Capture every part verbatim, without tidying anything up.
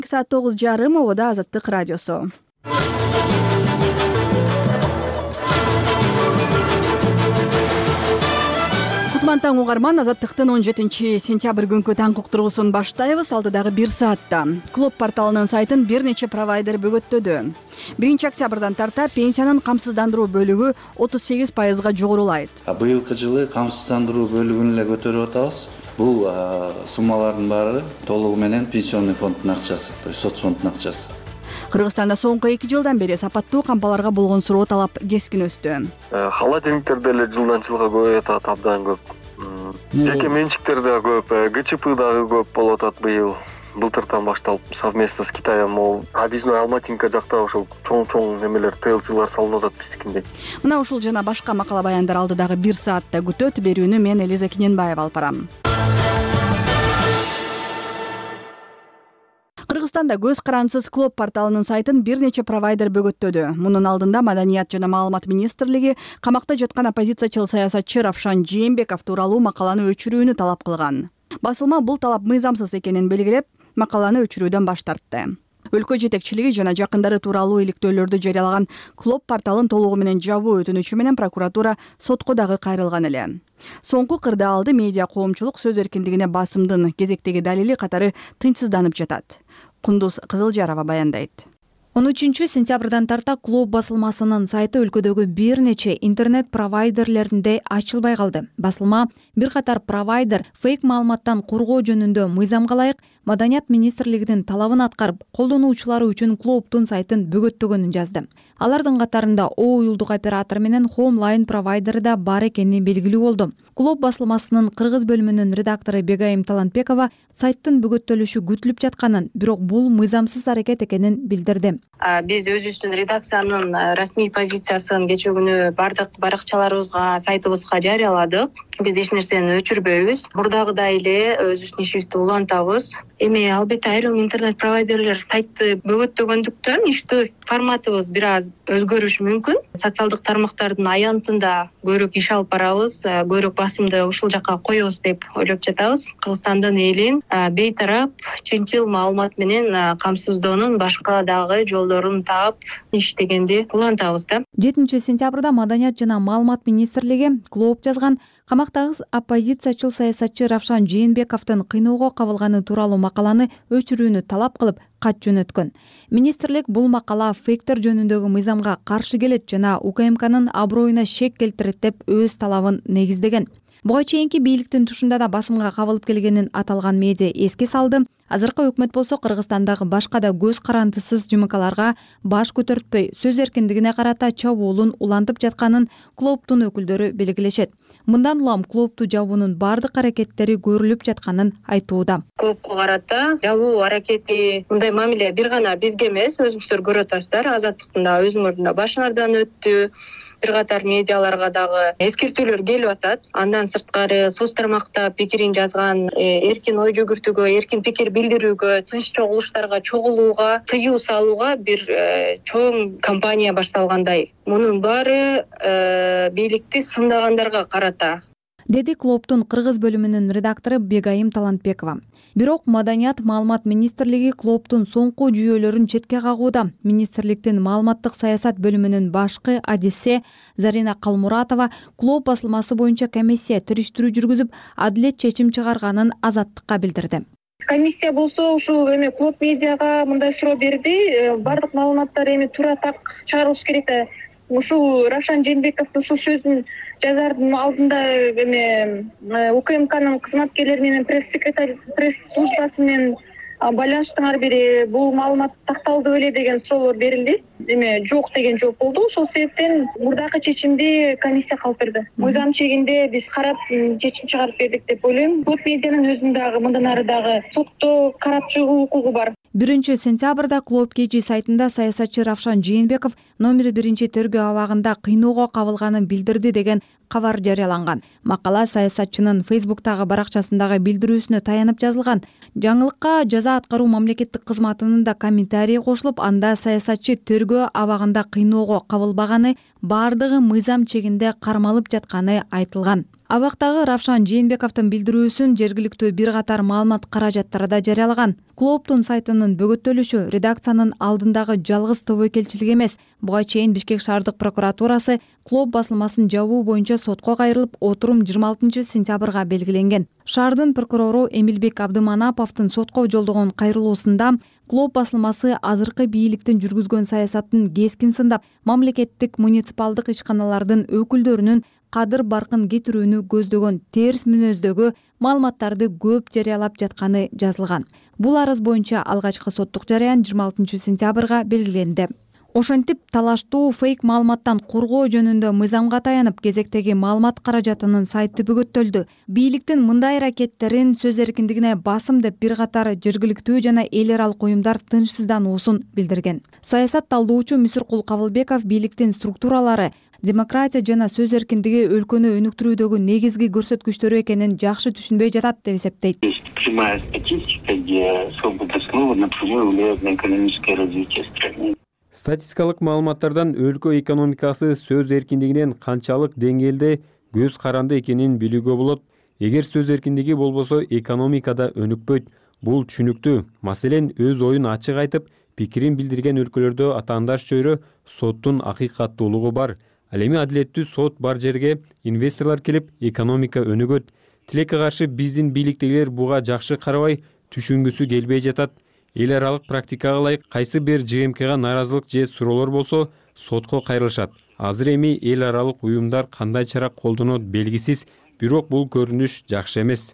Саат тогуз жарым обода Азаттык радиосу. Кутман таң угарман, Азаттыктын он жетинчи сентябрь күнкү таң уктургусун баштайбыз. Алдыдагы бир саатта Клуб порталынын сайтын бир нече провайдер бөгөттөдү. биринчи октябрдан тарта пенсиянын камсыздандыруу бөлүгү отуз сегиз пайызга жогорулайт. Быйылкы жылы камсыздандыруу бөлүгүн эле көтөрүп атабыз. Бул суммалардын баары толугу менен пенсионный фонддун акчасы, то есть соц фонддун акчасы. Кыргызстанда соңку эки жылдан бери сапаттуу кампаларга болгон суроо талап кескин өстү. Холодильниктер деле жылдан жылга көбөйүп атат, абдан көп. Жеке менчиктер да көп, ГЧП дагы көп болуп атат быйыл. Былтыртан башталып совместно с Китаем, мол, объездной Алматинка жакта ошол чоң-чоң немелер, ТЛЦлар салынып атат биздикиндей. Мына ушул жана башка макала баяндар алдыдагы бир саатта күтөт. Берүүнү мен Элиза Кененбаева алып барам. Кыргызстанда көз карансыз Клуб порталынын сайтын бир нече провайдер бөгөттөдү. Мунун алдында Маданият жана маалымат министрлиги камакта жаткан оппозициячыл саясатчы Равшан Жээнбеков тууралуу макаланы өчүрүүнү талап кылган. Басылма бул талап мыйзамсыз экенин белгилеп, макаланы өчүрүүдөн баш тартты. Өлкө жетекчилиги жана жакындары тууралуу иликтөөлөрдү жарыялаган Клуб порталын толугу менен жабуу өтүнүчү менен прокуратура сотко дагы кайрылган эле. Соңку кырдаалды медиа коомчулук сөз эркиндигине басымдын кезектеги далили катары тынчсызданып жатат. Кундуз Кызылжарова баяндайт. он үчүнчү сентябрдан тарта Клуб басылмасынын сайты өлкөдөгү бир нече интернет провайдерлеринде ачылбай калды. Басылма бир катар провайдер фейк маалыматтан коргоо жөнүндө мыйзамга ылайык Маданият министрлигинин талабын аткарып, колдонуучулары үчүн клубтун сайтын бөгөттөгөнүн жазды. Алардын катарында О уюлдук оператор менен Homeline провайдери да бар экени белгилүү болду. Клуб басылмасынын кыргыз бөлүмүнүн редактору Бегайым Талантбекова сайттын бөгөттөлүшү күтүлүп жатканын, бирок бул мыйзамсыз аракет экенин билдирди. Биз өзүбүздүн редакциянын расмий позициясын кечээ күнү бардык баракчаларыбызга, сайтыбызга жарыяладык. Биз эч нерсени өчүрбөйбүз. Мурдагыдай эле өзүбүздүн ишибизди улантабыз. Эми албетте айрым интернет провайдерлер сайтты бөгөттөгөндүктөн иштөө форматыбыз бир аз өзгөрүшү мүмкүн. Социалдык тармактардын аянтында көбүрөөк иш алып барабыз, көбүрөөк басымды ушул жакка коебуз деп ойлоп жатабыз. Кыргызстандын элин бейтарап, чынчыл маалымат менен камсыздоонун башка дагы жолдорун таап иштегенди улантабыз да. жетинчи сентябрда Маданият жана маалымат министрлиги Клуб жазган камактагы оппозициячыл саясатчы Равшан Жээнбековдун кыйноого кабылганы тууралуу макаланы өчүрүүнү талап кылып кат жөнөткөн. Министрлик бул макала фейктер жөнүндөгү мыйзамга каршы келет жана УКМКнын аброюна шек келтирет деп өз талабын негиздеген. Буга чейинки бийликтин тушунда да басымга кабылып келгенин аталган медиа эске салды. Азыркы өкмөт болсо Кыргызстандагы башка да көз карандысыз жымыкаларга баш көтөртпөй сөз эркиндигине карата чабуулун улантып жатканын клубтун өкүлдөрү белгилешет. Мындан улам клубту жабуунун бардык аракеттери көрүлүп жатканын айтууда. Клубко карата жабуу аракети мындай мамиле бир гана бизге эмес, өзүңүздөр көрүп атасыздар. Азаттыктын да өзүңөрдүн да башыңардан өттү. Бир катар медиаларга дагы эскертүүлөр келип атат. Андан сырткары соц тармакта пикирин жазган, эркин ой жүгүртүүгө, эркин пикир билдирүүгө, тынч чогулуштарга чогулууга тыюу салууга бир чоң кампания башталгандай. Мунун баары бийликти сындагандарга карата, деди клубтун кыргыз бөлүмүнүн редактору Бегайым Талантбекова. Бирок Маданият маалымат министрлиги клубтун соңку жүйөлөрүн четке кагууда. Министрликтин маалыматтык саясат бөлүмүнүн башкы адиси Зарина Калмуратова клуб басылмасы боюнча комиссия териштирүү жүргүзүп, адилет чечим чыгарганын Азаттыкка билдирди. Комиссия болсо ушул эми клуб медиага мындай суроо берди. Бардык маалыматтар эми туура так чыгарылыш керек да. Ушул Равшан Жээнбековдун ушул сөзүн жазардын алдында эми УКМКнын кызматкерлери менен пресс-секретарь пресс службасы менен байланыштын ар бири бул маалымат такталды беле деген суроолор берилди. Эми жок деген жооп болду. Ошол себептен мурдакы чечимди комиссия калтырды. Мыйзам чегинде биз карап чечим чыгарып бердик деп ойлойм. Клуб медианын өзүнүн дагы мындан ары дагы сотто карап чыгуу укугу бар. биринчи сентябрда Клуб кечи сайтында саясатчы Равшан Жээнбеков номер биринчи тергөө абагында кыйноого кабылганын билдирди деген кабар жарыяланган. Макала саясатчынын Фейсбуктагы баракчасындагы билдирүүсүнө таянып жазылган. Жаңылыкка жаза аткаруу мамлекеттик кызматынын да комментарий кошулуп, анда саясатчы тергөө абагында кыйноого кабылбаганы, бардыгы мыйзам чегинде кармалып жатканы айтылган. Абактагы Равшан Жээнбековдун билдирүүсүн жергиликтүү бир катар маалымат каражаттары да жарыялаган. Клооптун сайтынын бөгөттөлүшү редакциянын алдындагы жалгыз тобойкелчилик эмес. Буга чейин Бишкек шаардык прокуратурасы Клооп басылмасын жабуу боюнча сотко кайрылып, отурум жыйырма алтынчы сентябрга белгиленген. Шаардын прокурору Эмилбек Абдыманаповдун сотко жолдогон кайрылуусунда Клооп басылмасы азыркы бийликтин жүргүзгөн саясатын кескин сындап, мамлекеттик муниципалдык ишканалардын өкүлдөрүнүн кадыр баркын кетирүүнү көздөгөн терс мүнөздөгү маалыматтарды көп жарыялап жатканы жазылган. Бул арыз боюнча алгачкы соттук жарыян жыйырма алтынчы сентябрга белгиленди. Ошентип, талаштуу фейк маалыматтан коргоо жөнүндө мыйзамга таянып, кезектеги маалымат каражатынын сайты бөгөттөлдү. Бийликтин мындай аракеттерин сөз эркиндигине басым деп бир катар жергиликтүү жана эл аралык уюмдар тынчсыздануусун билдирген. Саясат талдоочу Мүсүркул Кабылбеков бийликтин структуралары демократия жана сөз эркиндиги өлкөнү өнүктүрүүдөгү негизги көрсөткүчтөрү экенин жакшы түшүнбөй жатат деп эсептейт. Прямая статистика, где свобода слова напрямую влияет на экономическое развитие страны. Статистикалык маалыматтардан өлкө экономикасы сөз эркиндигинен канчалык деңгээлде көз каранды экенин билүүгө болот. Эгер сөз эркиндиги болбосо, экономикада өнүкпөйт. Бул түшүнүктүү. Маселен, өз оюн ачык айтып, пикирин билдирген өлкөлөрдө атаандаш чөйрө соттун акыйкаттуулугу бар. Ал эми адилеттүү сот бар жерге инвесторлор келип, экономика өнүгөт. Тилекке каршы биздин бийликтегилер буга жакшы карабай, түшүнгүсү келбей жатат. Эл аралык практикага ылайык кайсы бир ЖМКга наразылык же суроолор болсо, сотко кайрылышат. Азыр эми эл аралык уюмдар кандай чара колдонот белгисиз, бирок бул көрүнүш жакшы эмес.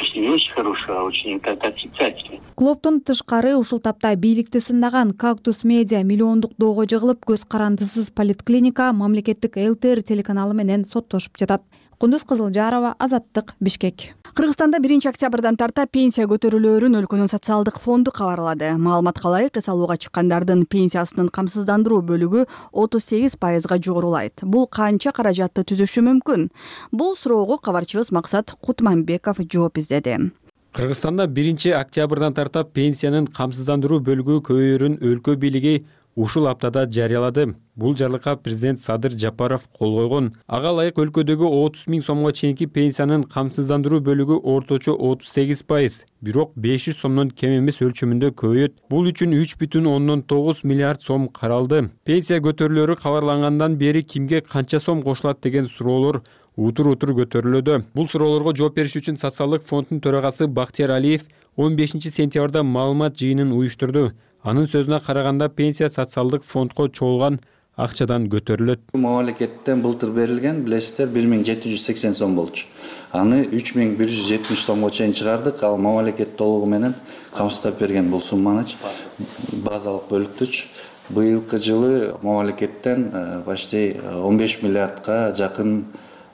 Клооптун тышкары ушул тапта бийликти сындаган Кактус Медиа миллиондук доого жыгылып, көз карандысыз поликлиника мамлекеттик ЛТР телеканалы менен соттошуп жатат. Кундуз Кызылжарова, Азаттык, Бишкек. Кыргызстанда биринчи октябрдан тарта пенсия көтөрүлөөрүн өлкөнүн социалдык фонду кабарлады. Маалыматка ылайык, эс алууга чыккандардын пенсиясынын камсыздандыруу бөлүгү отуз сегиз пайызга жогорулайт. Бул канча каражатты түзүшү мүмкүн? Бул суроого кабарчыбыз Максат Кутманбеков жооп издеди. Кыргызстанда биринчи октябрдан тарта пенсиянын камсыздандыруу бөлүгү көбөйөрүн өлкө бийлиги ушул аптада жарыялады. Бул жарлыкка президент Садыр Жапаров кол койгон. Ага ылайык өлкөдөгү отуз миң сомго чейинки пенсиянын камсыздандыруу бөлүгү орточо отуз сегиз пайыз, бирок беш жүз сомдон кем эмес өлчөмүндө көбөйөт. Бул үчүн үч бүтүн ондон тогуз миллиард сом каралды. Пенсия көтөрүлөөрү кабарлангандан бери кимге канча сом кошулат деген суроолор утур-утур көтөрүлүүдө. Бул суроолорго жооп бериш үчүн социалдык фонддун төрагасы Бактияр Алиев он бешинчи сентябрда маалымат жыйынын уюштурду. Анын сөзүнө караганда, пенсия социалдык фондко чогулган акчадан көтөрүлөт. Мамлекеттен былтыр берилген, билесиздер, бир миң жети жүз сексен сом болчу. Аны үч миң бир жүз жетимиш сомго чейин чыгардык. Ал мамлекет толугу менен камсыздап берген бул сумманыч, базалык бөлүктүч. Быйылкы жылы мамлекеттен почти он беш миллиардка жакын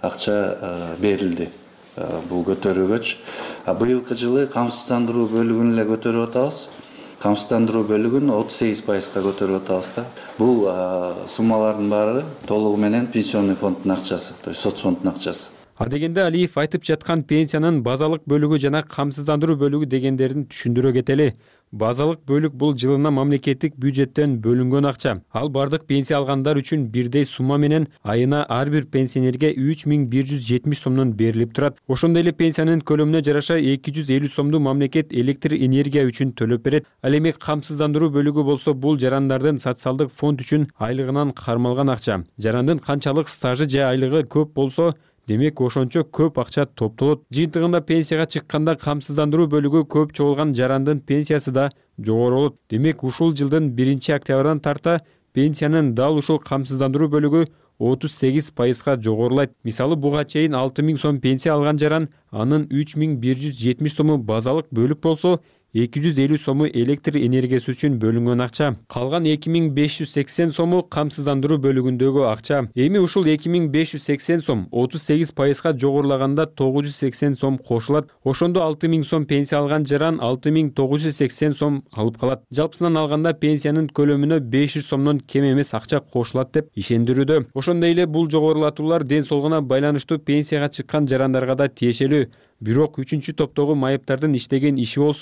акча берилди бул көтөрүүгөч. Быйылкы жылы камсыздандыруу бөлүгүн эле көтөрүп атабыз. Камсыздандыруу бөлүгүн отуз сегиз пайызга көтөрүп атабыз да. Бул суммалардын баары толугу менен пенсионный фонддун акчасы, то есть соц фонддун акчасы. А дегенде Алиев айтып жаткан пенсиянын базалык бөлүгү жана камсыздандыруу бөлүгү дегендерин түшүндүрө кетели. Базалык бөлүк бул жылына мамлекеттик бюджеттен бөлүнгөн акча. Ал бардык пенсия алгандар үчүн бирдей сумма менен айына ар бир пенсионерге үч миң бир жүз жетимиш сомдон берилип турат. Ошондой эле пенсиянын көлөмүнө жараша эки жүз элүү сомду мамлекет электр энергия үчүн төлөп берет. Ал эми камсыздандыруу бөлүгү болсо, бул жарандардын социалдык фонд үчүн айлыгынан кармалган акча. Жарандын канчалык стажы же айлыгы көп болсо, демек ошончо көп акча топтолот. Жыйынтыгында пенсияга чыкканда камсыздандыруу бөлүгү көп чогулган жарандын пенсиясы да жогору болот. Демек ушул жылдын биринчи октябрдан тарта пенсиянын дал ушул камсыздандыруу бөлүгү отуз сегиз пайызга жогорулайт. Мисалы, буга чейин алты миң сом пенсия алган жаран, анын үч миң бир жүз жетимиш сому базалык бөлүк болсо, эки жүз элүү сому электр энергиясы үчүн бөлүнгөн акча. Калган эки миң беш жүз сексен сому камсыздандыруу бөлүгүндөгү акча. Эми ушул эки миң беш жүз сексен сом отуз сегиз пайызга жогорулаганда тогуз жүз сексен сом кошулат. Ошондо алты миң сом пенсия алган жаран алты миң тогуз жүз сексен сом алып калат. Жалпысынан алганда пенсиянын көлөмүнө беш жүз сомдон кем эмес акча кошулат деп ишендирүүдө. Ошондой эле бул жогорулатуулар ден соолугуна байланыштуу пенсияга чыккан жарандарга да тиешелүү. Бирок үчүнчү топтогу майыптардын иштеген иши болсо,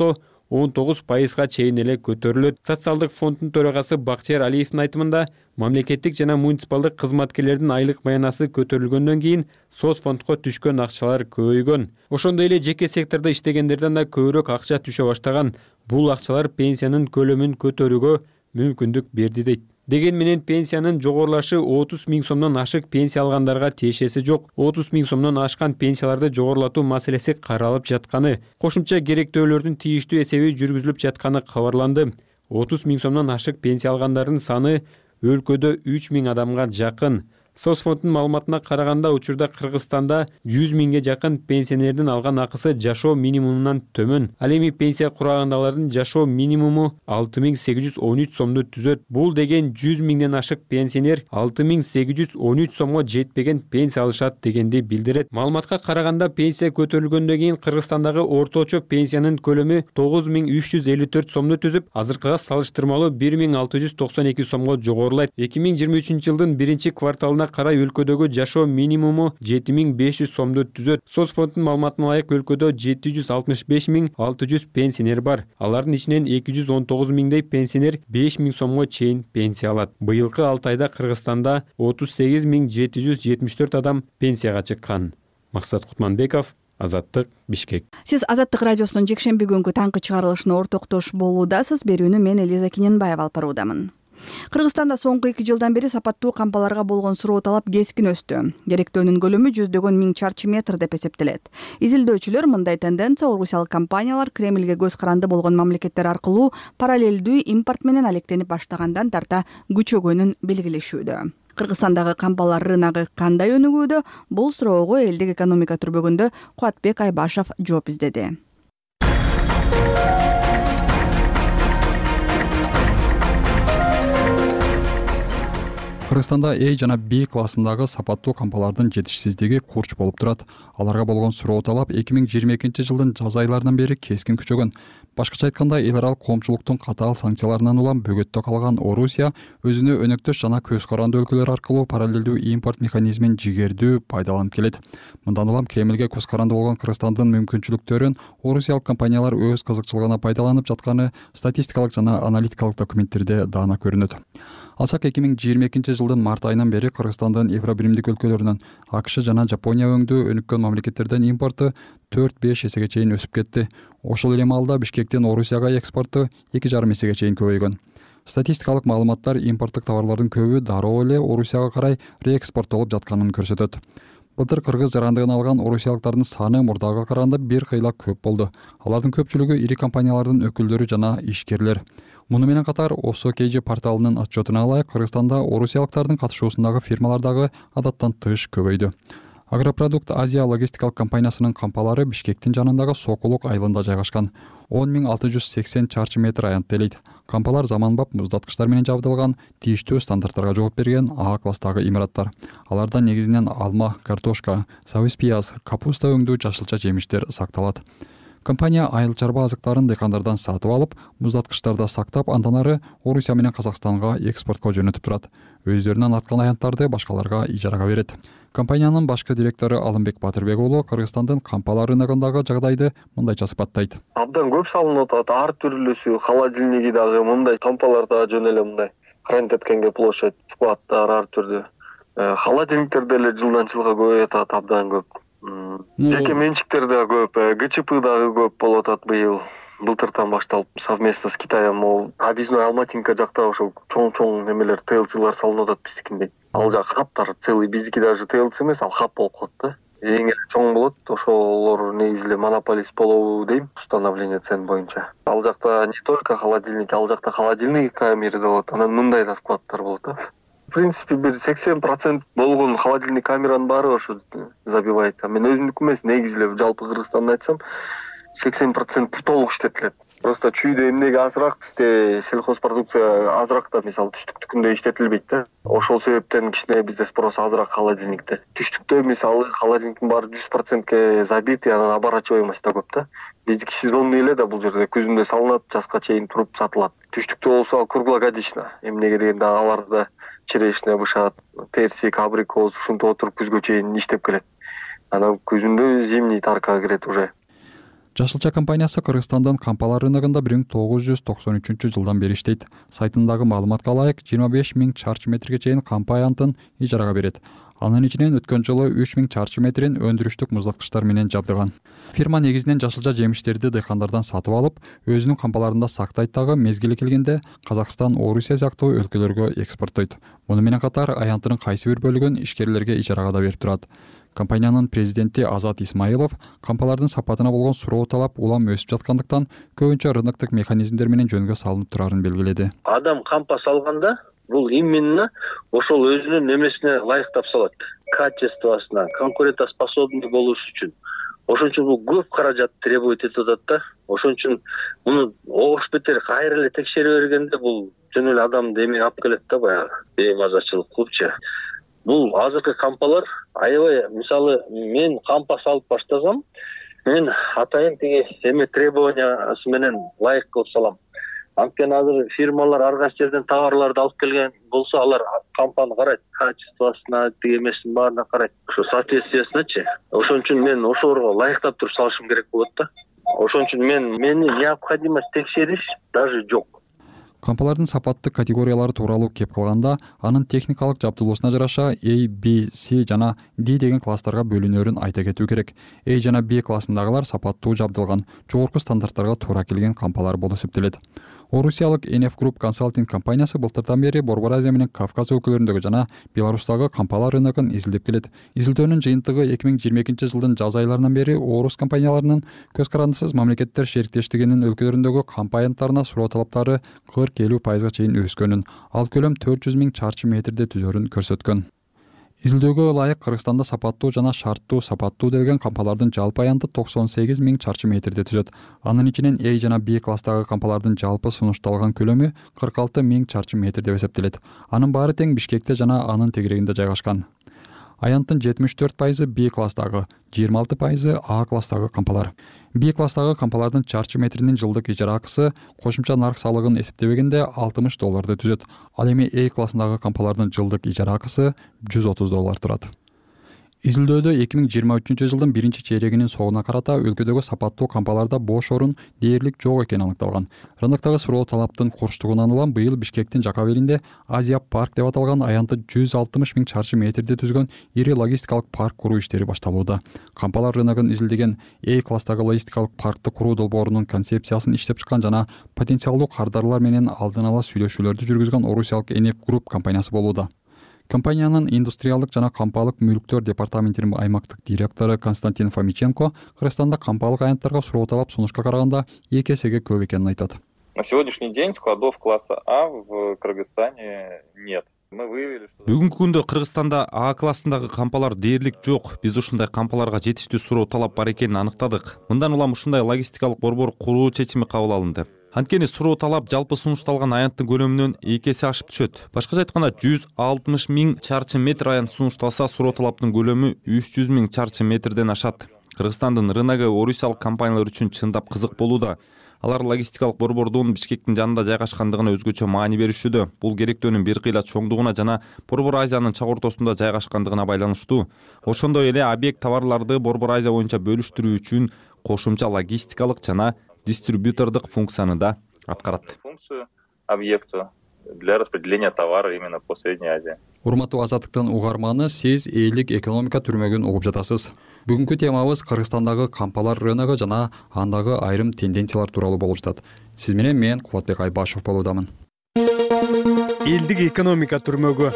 он тогуз пайызга чейин эле көтөрүлөт. Социалдык фонддун төрагасы Бактияр Алиевдин айтымында, мамлекеттик жана муниципалдык кызматкерлердин айлык маянасы көтөрүлгөндөн кийин соцфондко түшкөн акчалар көбөйгөн. Ошондой эле жеке сектордо иштегендерден да көбүрөөк акча түшө баштаган. Бул акчалар пенсиянын көлөмүн көтөрүүгө мүмкүндүк берди дейт. Деген менен пенсиянын жогорулашы отуз миң сомдон ашык пенсия алгандарга тиешеси жок. отуз миң сомдон ашкан пенсияларды жогорулатуу маселеси каралып жатканы, кошумча керектөөлөрдүн тийиштүү эсеби жүргүзүлүп жатканы кабарланды. отуз миң сомдон ашык пенсия алгандардын саны өлкөдө үч миң адамга жакын. Соцфонддун маалыматына караганда, учурда Кыргызстанда жүз миңге жакын пенсионердин алган акысы жашоо минимумунан төмөн. Ал эми пенсия курагандагылардын жашоо минимуму алты миң сегиз жүз он үч сомду түзөт. Бул деген жүз миңден ашык пенсионер алты миң сегиз жүз он үч сомго жетпеген пенсия алышат дегенди билдирет. Маалыматка караганда, пенсия көтөрүлгөндөн кийин Кыргызстандагы орточо пенсиянын көлөмү тогуз миң үч жүз элүү төрт сомду түзүп, азыркыга салыштырмалуу бир миң алты жүз токсон эки сомго жогорулайт. эки миң жыйырма үчүнчү жылдын биринчи кварталына карай өлкөдөгү жашоо минимуму жети миң беш жүз сомду түзөт. Соцфонддун маалыматына ылайык, өлкөдө жети жүз алтымыш беш миң алты жүз пенсионер бар. Алардын ичинен эки жүз он тогуз миңдей пенсионер беш миң сомго чейин пенсия алат. Быйылкы алты айда Кыргызстанда отуз сегиз миң жети жүз жетимиш төрт адам пенсияга чыккан. Максат Кутманбеков, Азаттык, Бишкек. Сиз Азаттык радиосунун жекшемби күнгү таңкы чыгарылышына ортоктош болуудасыз. Берүүнү мен Элиза Кененбаева алып баруудамын. Кыргызстанда соңку эки жылдан бери сапаттуу кампаларга болгон суроо талап кескин өстү. Керектөөнүн көлөмү жүздөгөн миң чарчы метр деп эсептелет. Изилдөөчүлөр мындай тенденция орусиялык компаниялар Кремльге көз каранды болгон мамлекеттер аркылуу параллелдүү импорт менен алектенип баштагандан тарта күчөгөнүн белгилешүүдө. Кыргызстандагы кампалар рыногу кандай өнүгүүдө? Бул суроого элдик экономика түрбөгүндө Кубатбек Айбашев жооп издеди. Кыргызстанда A жана B классындагы сапаттуу кампалардын жетишсиздиги курч болуп турат. Аларга болгон суроо талап эки миң жыйырма экинчи жылдын жаз айларынан бери кескин күчөгөн. Башкача айтканда, эл аралык коомчулуктун катаал санкцияларынан улам бөгөттө калган Орусия өзүнө өнөктөш жана көз каранды өлкөлөр аркылуу параллелдүү импорт механизмин жигердүү пайдаланып келет. Мындан улам Кремльге көз каранды болгон Кыргызстандын мүмкүнчүлүктөрүн орусиялык компаниялар өз кызыкчылыгына пайдаланып жатканы статистикалык жана аналитикалык документтерде даана көрүнөт. Алсак эки миң жыйырма экинчи жылдын март айынан бери Кыргызстандын Евробиримдик өлкөлөрүнөн АКШ жана Жапония өңдүү өнүккөн мамлекеттерден импорту төрт беш эсеге чейин өсүп кетти. Ошол эле маалда Бишкектин Орусияга экспорту эки жарым эсеге чейин көбөйгөн. Статистикалык маалыматтар импорттук товарлардын көбү дароо эле Орусияга карай реэкспорттолуп жатканын көрсөтөт. Былтыр кыргыз жарандыгын алган орусиялыктардын саны мурдага караганда бир кыйла көп болду. Алардын көпчүлүгү ири компаниялардын өкүлдөрү жана ишкерлер. Муну менен катар Осо Кейжи порталынын отчетуна ылайык, Кыргызстанда орусиялыктардын катышуусундагы фирмалар дагы адаттан тыш көбөйдү. Агропродукт Азия логистикалык компаниясынын кампалары Бишкектин жанындагы Сокулук айылында жайгашкан. он миң алты жүз сексен чарчы метр аянттелет. Кампалар заманбап муздаткычтар менен жабдылган, тийиштүү стандарттарга жооп берген А класстагы имараттар. Аларда негизинен алма, картошка, сабыз пияз, капуста өңдүү жашылча жемиштер сакталат. Компания айыл чарба азыктарын дыйкандардан сатып алып, муздаткычтарда сактап, андан ары Орусия менен Казакстанга экспортко жөнөтүп турат. Өздөрүнөн арткан аянттарды башкаларга ижарага берет. Компаниянын башкы директору Алымбек Батырбек уулу Кыргызстандын кампалар рыногундагы жагдайды мындайча сыпаттайт. Абдан көп салынып атат, ар түрлүүсү, холодильниги дагы мындай кампалар дагы жөн эле мындай хранить эткенге площадь, складдар ар түрдүү. Холодильниктер деле жылдан жылга көбөйүп атат, абдан көп. Жеке менчиктер да көп, ГЧП дагы көп болуп атат быйыл. Былтыртан башталып совместно с Китаем, мол, Адизно Алматинка жакта ошол чоң-чоң немелер, ТЛЦлар салынып атат биздикиндей. Ал жак хаптар целый, биздики даже ТЛЦ эмес, ал хап болуп калат да. Эң эле чоң болот, ошолор негизи монополист болобу дейм, установление цен боюнча. Ал жакта не только холодильник, ал жакта холодильник камеры да болот, анан мындай да складтар болот да. В принципе, бир сексен процент болгон холодильник камеранын баары ошо забивает. Мен өзүмдүкү эмес, негизи эле жалпы Кыргызстанда айтсам, сексен процент толук иштетилет. Просто чүйдө эмнеге азыраак, бизде сельхозпродукция азыраак да, мисалы түштүктүкүндө иштетилбейт да. Ошол себептен кичине бизде спрос азыраак холодильникте. Түштүктө мисалы холодильниктин баары жүз процентке забит, анан оборачиваемость да көп да. Биздики сезонный эле да бул жерде күзүндө салынат, жазга чейин туруп сатылат. Түштүктө болсо круглогодично, эмнеге дегенде аларда черешня бышат, персик, абрикос, ушинтип отуруп күзгө чейин иштеп келет. Анан күзүндө зимний таркага кирет уже. Жашылча компаниясы Кыргызстандын кампалар рыногунда бир миң тогуз жүз токсон үчүнчү жылдан бери иштейт. Сайтындагы маалыматка ылайык жыйырма беш миң чарчы метрге чейин кампа аянтын ижарага берет. Анын ичинен өткөн жылы үч миң чарчы метрин өндүрүштүк муздаткычтар менен жабдыган. Фирма негизинен жашылча жемиштерди дыйкандардан сатып алып, өзүнүн кампаларында сактайт дагы мезгили келгенде Казакстан, Орусия сыяктуу өлкөлөргө экспорттойт. Муну менен катар аянтынын кайсы бир бөлүгүн ишкерлерге ижарага да берип турат. Компаниянын президенти Азат Исмаилов кампалардын сапатына болгон суроо талап улам өсүп жаткандыктан көбүнчө рыноктук механизмдер менен жөнгө салынып турарын белгиледи. Адам кампа салганда бул именно ошол өзүнүн немесине ылайыктап салат. Качествосуна, конкурентоспособный болуш үчүн. Ошон үчүн бул көп каражат требует этип атат да. Ошон үчүн муну ош бетер кайра эле текшере бергенде бул жөн эле адамды эме алып келет да, баягы беймазачылык кылыпчы. Бул азыркы кампалар аябай, мисалы мен кампа салып баштасам, мен атайын тиги эме требованиясы менен ылайык кылып салам. Анткени азыр фирмалар ар кайсы жерден товарларды алып келген болсо, алар кампаны карайт, качествосуна, тиги эмесин баарына карайт, ошо соответствиясыначы. Ошон үчүн мен ошолорго ылайыктап туруп салышым керек болот да. Ошон үчүн мен мени необходимость текшериш даже жок. Кампалардын сапаттык категориялары тууралуу кеп калганда, анын техникалык жабдылуусуна жараша A, B, C жана D деген класстарга бөлүнөрүн айта кетүү керек. A жана B классындагылар сапаттуу жабдылган, жогорку стандарттарга туура келген кампалар болуп эсептелет. Орусиялык эн эф Group консалтинг компаниясы былтырдан бери Борбор Азия менен Кавказ өлкөлөрүндөгү жана Беларустагы кампалар рыногун изилдеп келет. Изилдөөнүн жыйынтыгы эки миң жыйырма экинчи жылдын жаз айларынан бери орус компанияларынын көз карандысыз мамлекеттер шериктештигинин өлкөлөрүндөгү кампа аянттарына суроо талаптары кырк элүү пайызга чейин өскөнүн, ал көлөм төрт жүз миң чарчы метрде түзөрүн көрсөткөн. Изилдөөгө ылайык Кыргызстанда сапаттуу жана шарттуу сапаттуу делген кампалардын жалпы аянты токсон сегиз миң чарчы метрде түзөт. Анын ичинен A жана B класстагы кампалардын жалпы сунушталган көлөмү кырк алты миң чарчы метр деп эсептелет. Анын баары тең Бишкекте жана анын тегерегинде жайгашкан. Аянттын жетимиш төрт пайызы B класстагы, жыйырма алты пайызы A класстагы кампалар. B класстагы кампалардын чарчы метринин жылдык ижара акысы кошумча нарк салыгын эсептебегенде алтымыш долларды түзөт. Ал эми A классындагы кампалардын жылдык ижара акысы жүз отуз доллар турат. Изилдөөдө эки миң жыйырма үчүнчү жылдын биринчи чейрегинин соңуна карата өлкөдөгү сапаттуу кампаларда бош орун дээрлик жок экени аныкталган. Рыноктогу суроо талаптын курчтугунан улам быйыл Бишкектин Жакабелинде Азия парк деп аталган аянты жүз алтымыш миң чарчы метрде түзгөн ири логистикалык парк куруу иштери башталууда. Кампалар рыногун изилдеген A класстагы логистикалык паркты куруу долбоорунун концепциясын иштеп чыккан жана потенциалдуу кардарлар менен алдын ала сүйлөшүүлөрдү жүргүзгөн орусиялык эн эф Group компаниясы болууда. Компаниянын индустриалдык жана кампалык мүлктөр департаментинин аймактык директору Константин Фомиченко Кыргызстанда кампалык аянттарга суроо талап сунушка караганда эки эсеге көп экенин айтат. На сегодняшний день складов класса А в Кыргызстане нет. Бүгүнкү күндө Кыргызстанда А классындагы кампалар дээрлик жок. Биз ушундай кампаларга жетиштүү суроо талап бар экенин аныктадык. Мындан улам ушундай логистикалык борбор куруу чечими кабыл алынды. Анткени суроо талап жалпы сунушталган аянттын көлөмүнөн эки эсе ашып түшөт. Башкача айтканда жүз алтымыш миң чарчы метр аянт сунушталса, суроо талаптын көлөмү үч жүз миң чарчы метрден ашат. Кыргызстандын рыногу орусиялык компаниялар үчүн чындап кызык болууда. Алар логистикалык борбордун Бишкектин жанында жайгашкандыгына өзгөчө маани беришүүдө. Бул керектөөнүн бир кыйла чоңдугуна жана Борбор Азиянын чак ортосунда жайгашкандыгына байланыштуу. Ошондой эле объект товарларды Борбор Азия боюнча бөлүштүрүү үчүн кошумча логистикалык жана дистрибьютордук функцияны да аткарат. Функцию объекта для распределения товара именно по Средней Азии. Урматтуу Азаттыктын угарманы, сиз элдик экономика түрмөгүн угуп жатасыз. Бүгүнкү темабыз Кыргызстандагы кампалар рыногу жана андагы айрым тенденциялар тууралуу болуп жатат. Сиз менен мен Кубатбек Айбашев болуудамын. Элдик экономика түрмөгү.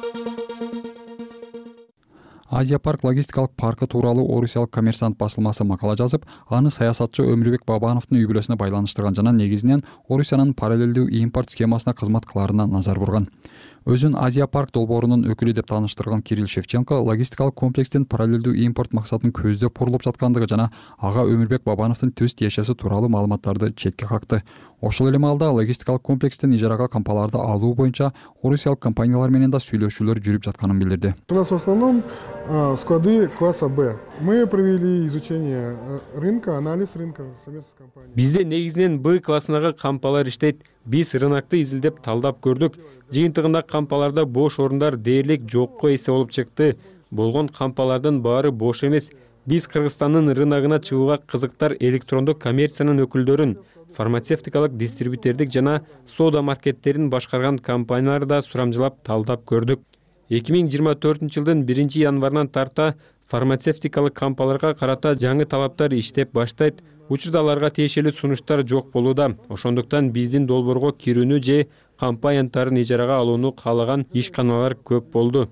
Азия парк логистикалык паркы тууралуу орусиялык коммерсант басылмасы макала жазып, аны саясатчы Өмүрбек Бабановдун үй бүлөсүнө байланыштырган жана негизинен Орусиянын параллелдүү импорт схемасына кызмат кыларына назар бурган. Өзүн Азия парк долбоорунун өкүлү деп тааныштырган Кирилл Шевченко логистикалык комплекстин параллелдүү импорт максатын көздөп курулуп жаткандыгы жана ага Өмүрбек Бабановдун төз тиешеси тууралуу маалыматтарды четке какты. Ошол эле маалда логистикалык комплекстен ижарага кампаларды алуу боюнча орусиялык компаниялар менен да сүйлөшүүлөр жүрүп жатканын билдирди. У нас в основном склады класса Б. Мы провели изучение рынка, анализ рынка совместно с компанией. Бизде негизинен Б классындагы кампалар иштейт. Биз рынокты изилдеп талдап көрдүк. Жыйынтыгында кампаларда бош орундар дээрлик жокко эсе болуп чыкты. Болгон кампалардын баары бош эмес. Биз Кыргызстандын рыногуна чыгууга кызыктар электрондук коммерциянын өкүлдөрүн, фармацевтикалык дистрибьютердик жана соода маркеттерин башкарган компанияларды да сурамжылап талдап көрдүк. эки миң жыйырма төртүнчү жылдын биринчи январынан тарта фармацевтикалык компанияларга карата жаңы талаптар иштеп баштайт. Учурда аларга тиешелүү сунуштар жок болууда. Ошондуктан биздин долбоорго кирүүнү же компанияларын ижарага алууну каалаган ишканалар көп болду.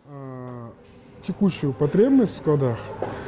Текущую потребность в складах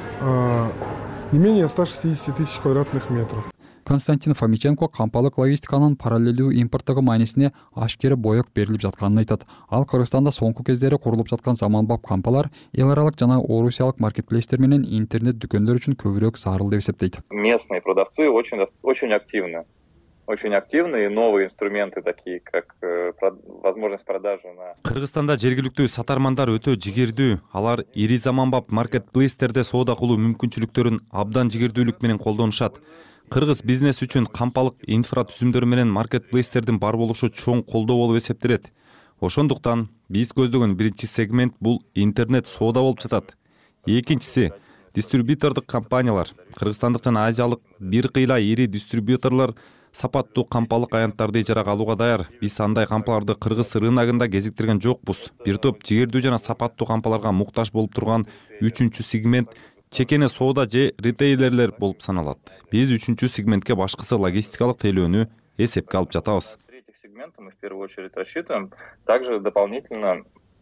не менее ста шестидесяти тысяч квадратных метров. Константин Фомиченко кампалык логистиканын параллелдүү импорттогу маанисине ашкере боек берилип жатканын айтат. Ал Кыргызстанда соңку кездери курулуп жаткан заманбап кампалар эл аралык жана орусиялык маркетплейстер менен интернет дүкөндөр үчүн көбүрөөк зарыл деп эсептейт. Местные продавцы очень очень активны. Очень активны, и новые инструменты, такие как э, про, возможность продажи на... Кыргызстанда жергиликтүү сатармандар өтө жигердүү. Алар ири заманбап маркетплейстерде соода кылуу мүмкүнчүлүктөрүн абдан жигердүүлүк менен колдонушат. Кыргыз бизнес үчүн кампалык инфратүзүмдөр менен маркетплейстердин бар болушу чоң колдоо болуп эсептелет. Ошондуктан биз көздөгөн биринчи сегмент бул интернет соода болуп жатат. Экинчиси дистрибьютордук компаниялар. Кыргызстандык жана азиялык бир кыйла ири дистрибьюторлор сапаттуу кампалык аянттарды ижарага алууга даяр. Биз андай кампаларды кыргыз рыногунда кезиктирген жокпуз. Бир топ жигердүү жана сапаттуу кампаларга муктаж болуп турган үчүнчү сегмент чекене соода же ритейлерлер болуп саналат. Биз үчүнчү сегментке башкысы логистикалык тейлөөнү эсепке алып жатабыз. Третий сегмент мы в первую очередь рассчитываем. Также дополнительно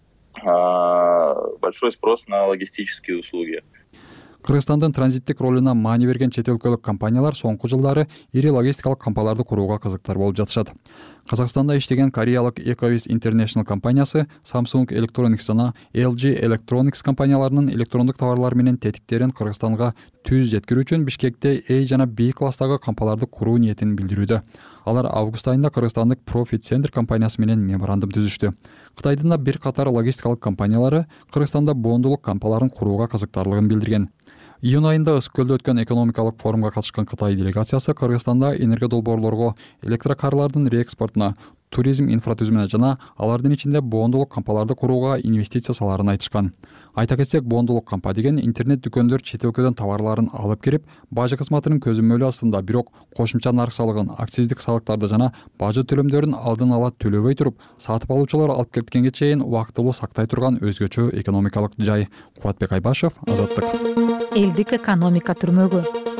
большой спрос на логистические услуги. Кыргызстандын транзиттик ролуна маани берген чет өлкөлүк компаниялар соңку жылдары ири логистикалык кампаларды курууга кызыктар болуп жатышат. Казакстанда иштеген кореялык Ecovis International компаниясы Samsung Electronics жана эл джи Electronics компанияларынын электрондук товарлар менен тетиктерин Кыргызстанга түз жеткирүү үчүн Бишкекте A жана B класстагы кампаларды куруу ниетин билдирүүдө. Алар август айында кыргызстандык Profit Center компаниясы менен меморандум түзүштү. Кытайдын да бир катар логистикалык компаниялары Кыргызстанда бондулук кампаларын курууга кызыктарлыгын билдирген. Июнь айында Ысык көлдө өткөн экономикалык форумга катышкан Кытай делегациясы Кыргызстанда энергия долбоорлорго, электрокарлардын реэкспортуна, туризм инфратүзүмүнө жана алардын ичинде бондулук кампаларды курууга инвестиция салаарын айтышкан. Айта кетсек, бондулук кампа деген интернет дүкөндөр чет өлкөдөн товарларын алып кирип, бажы кызматынын көзөмөлү астында, бирок кошумча нарк салыгын, акциздик салыктарды жана бажы төлөмдөрүн алдын ала төлөбөй туруп, сатып алуучулар алып кеткенге чейин убактылуу сактай турган өзгөчө экономикалык жай. Кубатбек Айбашев, Азаттык. Элдик экономика түрмөгү.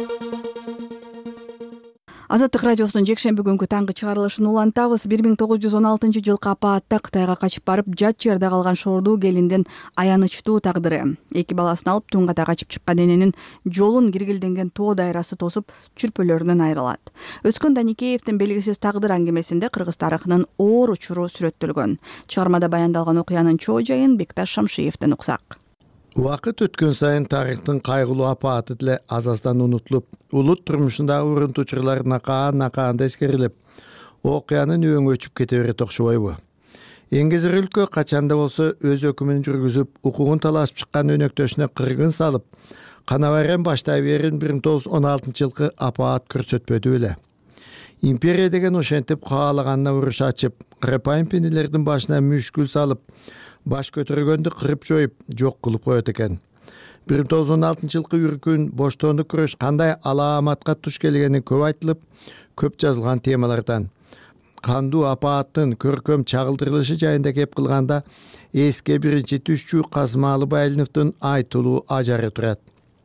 Азаттык радиосунун жекшемби күнгү таңкы чыгарылышын улантабыз. бир миң тогуз жүз он алтынчы жылкы апаатта Кытайга качып барып, жат жерде калган шордуу келиндин аянычтуу тагдыры. Эки баласын алып Тунгада качып чыккан эненин жолун киргилденген тоо дайрасы тосуп, чүрпөлөрүнөн айрылат. Өскөн Даникеевдин белгисиз тагдыр аңгемесинде кыргыз тарыхынын оор учуру сүрөттөлгөн. Чыгармада баяндалган окуянын чоо жайын Бекташ Шамшиевден уксак. Убакыт өткөн сайын тарыхтын кайгылуу апааты деле аз аздан унутулуп, улут турмушундагы урунтуучулар накаан-накаанда эскерилип, окуянын өңү өчүп кете берет окшобойбу? Эңгезер өлкө качанда болсо өз өкүмүн жүргүзүп, укугун талашып чыккан өнөктөшүнө кыргын салып, канабайран баштай берин бир миң тогуз жүз он алтынчы жылкы апаат көрсөтпөдү эле. Империя деген ошентип каалаганына уруш ачып, кырапайым пенелердин башына мүшкүл салып, баш көтөргөндү кырып жоюп, жок кылып коет экен. бир миң тогуз жүз он алтынчы жылкы үркүн боштоондук күрөш кандай алааматка туш келгени көп айтылып, көп жазылган темалардан. Кандуу апааттын көркөм чагылдырылышы жайында кеп кылганда эске биринчи түшчү Касым Алыбайлиновдун айтылуу ажары турат.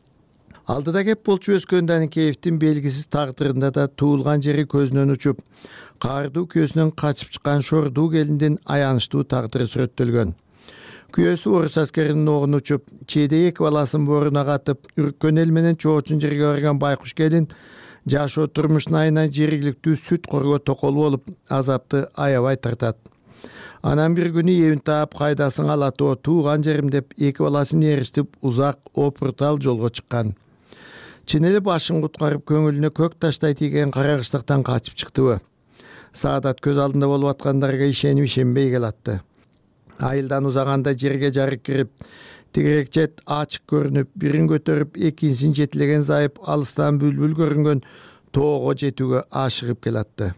Алдыда кеп болчу өскөн Даникеевдин белгисиз тагдырында да туулган жери көзүнөн учуп, каардуу көзүнөн качып чыккан шордуу келиндин аянычтуу тагдыры сүрөттөлгөн. Күйөөсү орус аскеринин огун учуп, чейде эки баласын боруна катып, үрккөн эл менен чоочун жерге барган байкуш келин жашоо турмушун айынан жергиликтүү сүт корго токол болуп, азапты аябай тартат. Анан бир күнү эбин таап кайдасың алатоо тууган жерим деп эки баласын эриштип узак опуртал жолго чыккан. Чын эле башын куткарып көңүлүнө көк таштай тийген карагычтыктан качып чыктыбы? Саадат көз алдында болуп аткандарга ишенип ишенбей келатты. Айылдан узаганда жерге жарык кирип, тигирек чет ачык көрүнүп, бирин көтөрүп, экинчисин жетилеген зайып алыстан бүлбүл көрүнгөн тоого жетүүгө ашыгып келатты.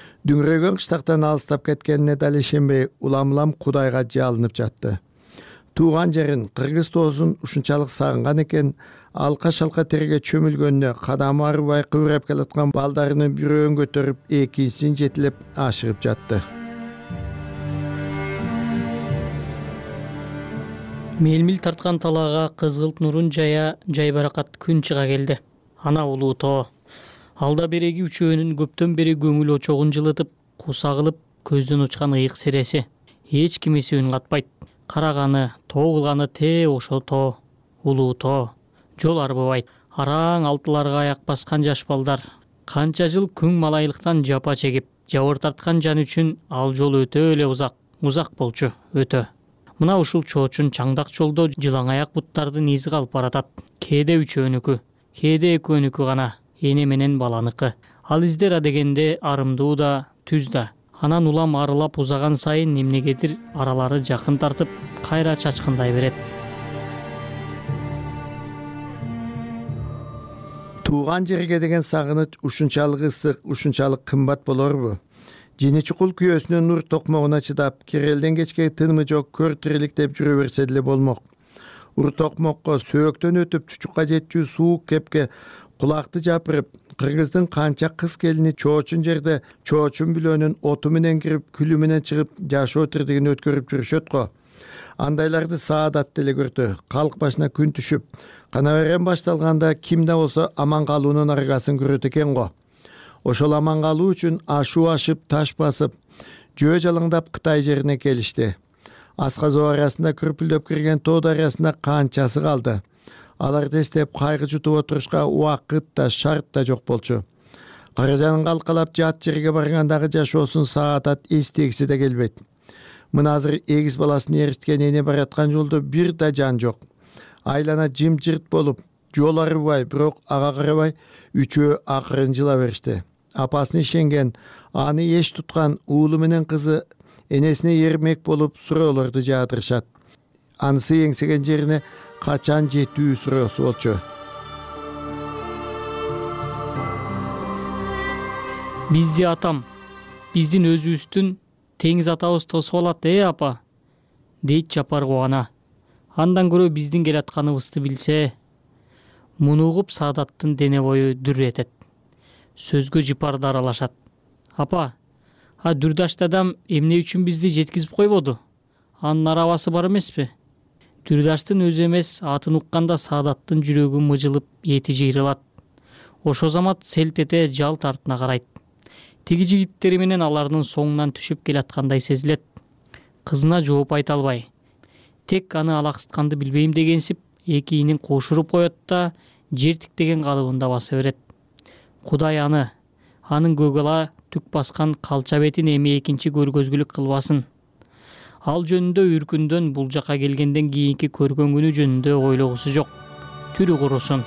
Дүңрөгөн кыштактан алыстап кеткенине дал ишенбей, улам-улам Кудайга жалынып жатты. тууган жерин, кыргыз тоосун ушунчалык сагынган экен, алка шалка терге чөмүлгөнүнө кадамы арыбай кыбырап келаткан балдарынын бирөөн көтөрүп, экинчисин жетилеп ашыгып жатты. Мелмил тарткан талаага кызгылт нурун жая жайбаракат күн чыга келди. Ана улуу тоо. Алда береги үчөөнүн көптөн бери көңүл очогун жылытып, кусагылып көздөн учкан ыйык сереси. Эч кимеси үн катпайт. Караганы, тоо кылганы те ошо тоо. Улуу тоо. Жол арбыбайт. Араң алтыларга аяк баскан жаш балдар. Канча жыл күң малайлыктан жапа чегип, жабыр тарткан жан үчүн ал жол өтө эле узак. Узак болчу, өтө. Мына ушул чоочун чаңдак жолдо жылаң аяк буттардын изи калып баратат. Кээде үчөөнүкү, кээде экөөнүкү гана, эне менен баланыкы. Ал издер адегенде арымдуу да, түз да. Анан улам арылап узаган сайын эмнегедир аралары жакын тартып, кайра чачкындай берет. Тууган жерге деген сагыныч ушунчалык ысык, ушунчалык кымбат болорбу? Жини чукул күйөөсүнүн нур токмогуна чыдап, керелден кечке тынымы жок көр тирилик деп жүрө берсе деле болмок. Ур токмокко сөөктөн өтүп чучукка жетчү суук кепке кулакты жапырып, кыргыздын канча кыз келини чоочун жерде чоочун бүлөөнүн оту менен кирип, күлү менен чыгып, жашоо тирдигин өткөрүп жүрүшөт го. Андайларды саадат деле көрдү. Калк башына күн түшүп, кана берен башталганда ким да болсо аман калуунун аргасын көрөт экен го. Ошол аман калуу үчүн ашуу ашып, таш басып, жөө жалаңдап Кытай жерине келишти. Асказоо арасында күрпүлдөп кирген тоо дарыясында канчасы калды. Алар дестеп кайгы жутуп отурушка убакыт да, шарт да жок болчу. Каражанын калкалап жат жерге баргандагы жашоосун саадат эстегиси да келбейт. Мына азыр эгиз баласын эриткен эне бараткан жолдо бир да жан жок. Айлана жымжырт болуп, жол арыбай, бирок ага карабай, үчөө акырын жыла беришти. Апасын ишенген, аны эч туткан уулу менен кызы энесине эрмек болуп суроолорду жаадырышат. Анысы эңсеген жерине качан жетүү суроосу болчу. Бизди атам, биздин өзүбүздүн теңиз атабыз тосуп алат, э апа, дейт Жапар кубана. Андан көрө биздин келатканыбызды билсе, муну угуп Саадаттын дене бою дүр этет. Сөзгө жыпарды аралашат. Апа, а Дүрдаш дадам эмне үчүн бизди жеткизип койбоду? Анын арабасы бар эмеспи? Дүрдаштын өзү эмес, атын укканда Саадаттын жүрөгү мыжылып, эти жыйрылат. Ошо замат селт эте жалт артына карайт. Тиги жигиттери менен алардын соңунан түшүп келаткандай сезилет. Кызына жооп айта албай, тек аны алаксытканды билбейм дегенсип, эки ийнин кошуруп коет да, жер тиктеген калыбында баса берет. Кудай аны, анын көгала түк баскан калча бетин эми экинчи көргөзгүлүк кылбасын. Ал жөнүндө үркүндөн бул жака келгенден кийинки көргөн күнү жөнүндө ойлогусу жок. Түрү курусун.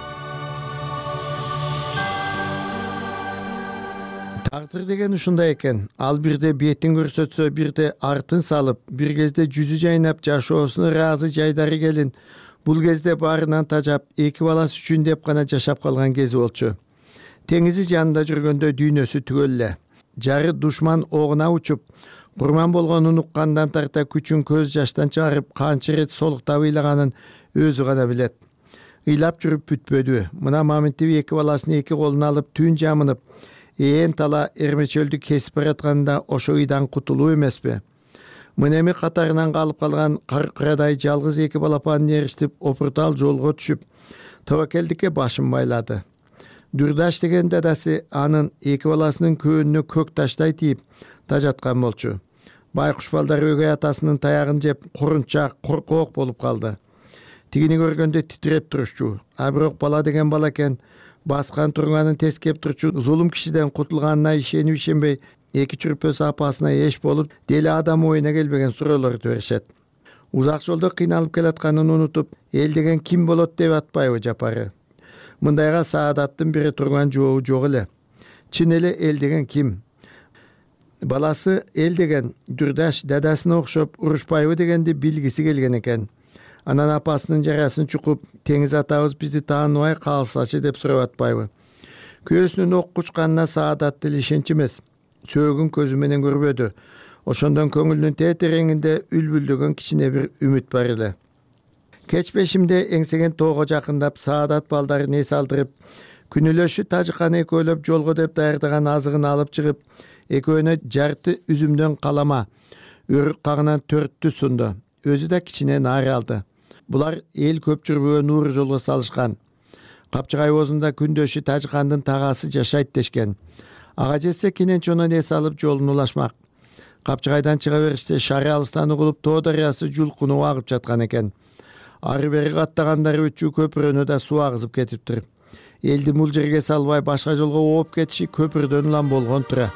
Тагдыр деген ушундай экен. Ал бирде бетин көрсөтсө, бирде артын салып, бир кезде жүзү жайнап, жашоосуна ыраазы жайдары келин. Бул кезде баарынан тажап, эки баласы үчүн деп гана жашап калган кези болчу. Теңизи жанында жүргөндө дүйнөсү түгөл эле. Жары душман огуна учуп, курман болгонун уккандан тарта күчүн көз жаштан чыгарып, канча рет солуктап ыйлаганын өзү гана билет. Ыйлап жүрүп бүтпөдү. Мына Маминтип эки баласын эки колуна алып түн жамынып, ээн тала эрмечөлдү кесип баратканда ошо ыйдан кутулуу эмеспи? Мына эми катарынан калып калган каркырадай жалгыз эки балапанын эриштип, опуртал жолго түшүп, тобокелдикке башын байлады. Дүрдаш деген дадасы анын эки баласынын көөнүнө көк таштай тийип тажаткан болчу. Байкуш балдар өгөй атасынын таягын жеп, корунчак, коркоок болуп калды. Тигини көргөндө титиреп турушчу. А бирок бала деген бала экен, баскан турганын тескеп турчу, зулум кишиден кутулганына ишенип ишенбей, эки чүрпөсү апасына эш болуп, деле адам оюна келбеген суроолорду беришет. Узак жолдо кыйналып келатканын унутуп, эл деген ким болот деп атпайбы Жапары? Мындайга Саадаттын бири турган жообу жок эле. Чын эле эл деген ким? Баласы эл деген Дүрдаш дадасына окшоп урушпайбы дегенди билгиси келген экен. Анан апасынын жарасын чукуп, теңиз атабыз бизди тааныбай калсачы деп сурап атпайбы? Күйөөсүнүн ок кучканына Саадат деле ишенч эмес. Сөөгүн көзү менен көрбөдү. Ошондон көңүлүнүн тетереңинде үлбүлдөгөн кичине бир үмүт бар эле. Кеч бешимде эңсеген тоого жакындап, Саадат балдарын эс алдырып, күнүлөшү Тажыкан экөөлөп жолго деп даярдаган азыгын алып чыгып, экөөнө жарты үзүмдөн калама, өрүк кагынан төрттү сунду. Өзү да кичине наар алды. Булар эл көп жүрбөгөн нуур жолго салышкан. Капчыгай оозунда күндөшү Тажыкандын тагасы жашайт дешкен. Ага жетсе кенен чонон эс алып жолун улашмак. Капчыгайдан чыга бериште шары алыстан угулуп Тоо дарыясы жулкунуп агып жаткан экен. Ары бери каттагандар өтчү көпүрөнү да суу агызып кетиптир. Элди мул жерге салбай башка жолго ооп кетиши көпүрдөн улам болгон тура.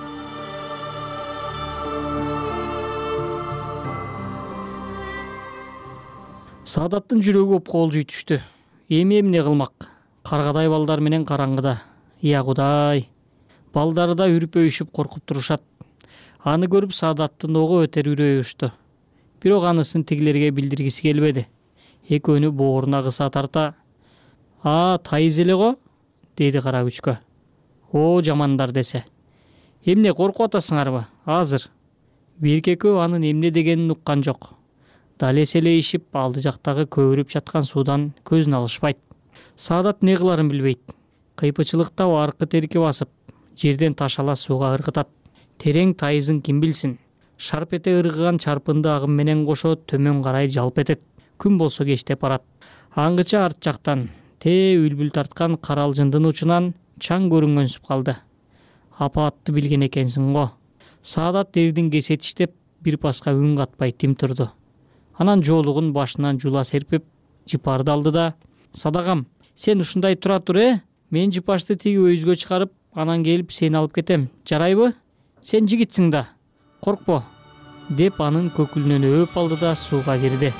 Саадаттын жүрөгү опколжуй түштү. Эми эмне кылмак? Каргадай балдар менен караңгыда. Я Кудай. Балдары да үрпөйүшүп коркуп турушат. Аны көрүп Саадаттын ого өтер үрөйү учту. Бирок анысын тигилерге билдиргиси келбеди. Экөөнү бооруна кыса тарта, «А, тайыз эле го», деди кара күчкө. «О, жамандар» десе. «Эмне коркуп атасыңарбы? Азыр». Бирки экөө анын эмне дегенин уккан жок. Дал эселейишип, алды жактагы көбүрүп жаткан суудан көзүн алышпайт. Саадат не кыларын билбейт. Кыйпычылыкта аркы терки басып, жерден таш ала сууга ыргытат. Терең тайызын ким билсин. Шарп эте ыргыган чарпынды агым менен кошо төмөн карай жалп этет. Күн болсо кечтеп барат. Аңгыча арт жактан тээ үлбүл тарткан каралжындын учунан чаң көрүнгөнсүп калды. Апаатты билген экенсиң го. Саадат дердин кесетиштеп, бир паска үн катпай тим турду. Анан жоолугун башынан жула серпип, жыпарды алды да: «Садагам, сен ушундай тура тур, э? Мен жыпашты тиги өйүзгө чыгарып, анан келип сени алып кетем. Жарайбы? Сен жигитсиң да. Коркпо», деп анын көкүлүнөн өөп алды да сууга кирди.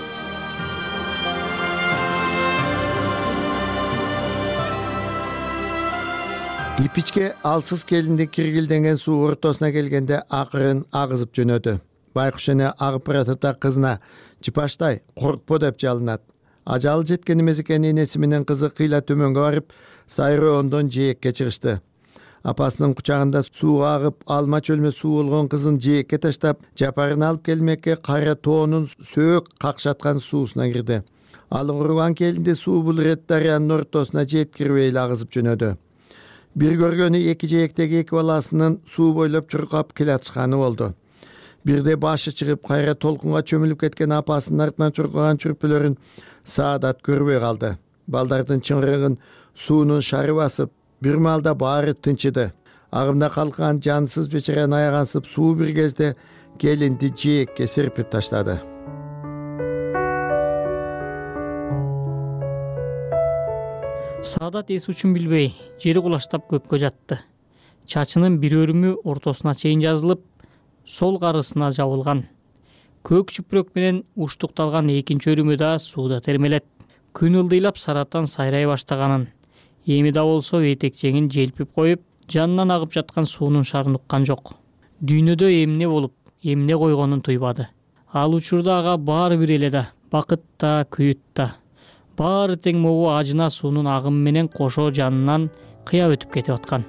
Ипичке алсыз келинди киргилденген суу ортосуна келгенде акырын агызып жөнөдү. Байкуш эне агып баратып да кызына: «Жыпаштай, коркпо» деп жалынат. Ажалы жеткен эмес экен энеси менен кызы кыйла төмөнгө барып, сайроондон жээкке чыгышты. Апасынын кучагында сууга агып, алма чөлмө суу болгон кызын жээкке таштап, жапарын алып келмекке кара тоонун сөөк какшаткан суусуна кирди. Ал уруган келинди суу бул ирет дарыянын ортосуна жеткирбей эле агызып жөнөдү. Бир көргөнү эки жээктеги эки баласынын суу бойлоп чуркап келатышканы болду. Бирде башы чыгып, кайра толкунга чөмүлүп кеткен апасынын артынан чуркаган чүрпөлөрүн Саадат көрбөй калды. Балдардын чыңгырыгын суунун шары басып, бир маалда баары тынчыды. Агымда калкан жансыз бечараны аягансып, суу бир кезде келинди жээкке серпип таштады. Саадат эс учун билбей, жери кулаштап көккө жатты. Чачынын бир өрүмү ортосуна чейин жазылып, сол карысына жабылган. Көк чүпүрөк менен уштукталган экинчи өрүмү да сууда термелет. Күн ылдыйлап сараттан сайрай баштаганын, эми да болсо этекчеңин желпип коюп, жанынан агып жаткан суунун шарын уккан жок. Дүйнөдө эмне болуп, эмне койгонун туйбады. Ал учурда ага баары бир эле да, бакыт да, күйүт да. Баары тең могу ажына суунун агымы менен кошо жанынан кыя өтүп кетип аткан.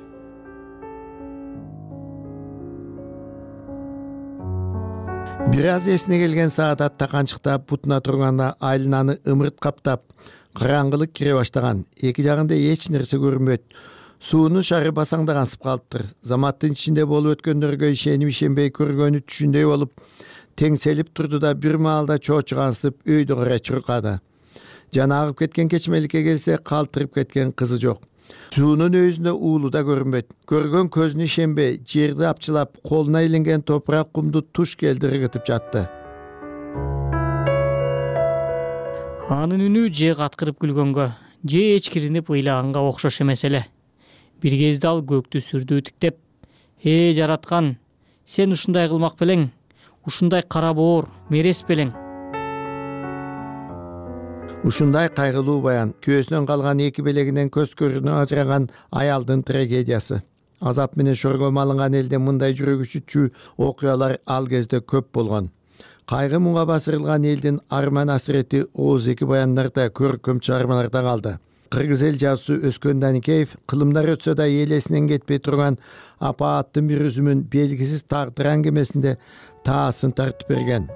Бир аз эсине келген Саадат таканчыктап бутуна турганда айлананы ымырт каптап, караңгылык кире баштаган. Эки жагында эч нерсе көрүнбөйт. Суунун шары басаңдагансып калыптыр. Заматтын ичинде болуп өткөндөргө ишенип ишенбей көргөнү түшүндөй болуп, теңселип турду да бир маалда чоочугансып өйдө карай чуркады. Жаны агып кеткен кечмеликке келсе, калтырып кеткен кызы жок. Суунун өйүзүндө уулу да көрүнбөйт. Көргөн көзүнө ишенбей, жерди апчылап, колуна илинген топурак кумду туш келди ыргытып жатты. Анын үнү же каткырып күлгөнгө, же эчкиринип ыйлаганга окшош эмес эле. Бир кезде ал көктү сүрдүү тиктеп: «Э, жараткан, сен ушундай кылмак белең, ушундай кара боор, мерес белең». Ушундай кайгылуу баян, күйөөсүнөн калган эки белегинен көз көрүнө ажыраган аялдын трагедиясы. Азап менен шорго малынган элде мындай жүрөк үчүтчү окуялар ал кезде көп болгон. Кайгы муңга басырылган элдин арман асирети ооз эки баяндарда, көркөм чыгармаларда калды. кыргыз эл жазуусу Өскөн Даникеев кылымдар өтсө да элесинен кетпей турган апааттын бир үзүмүн белгисиз тагдыр аңгемесинде таасын тартып берген.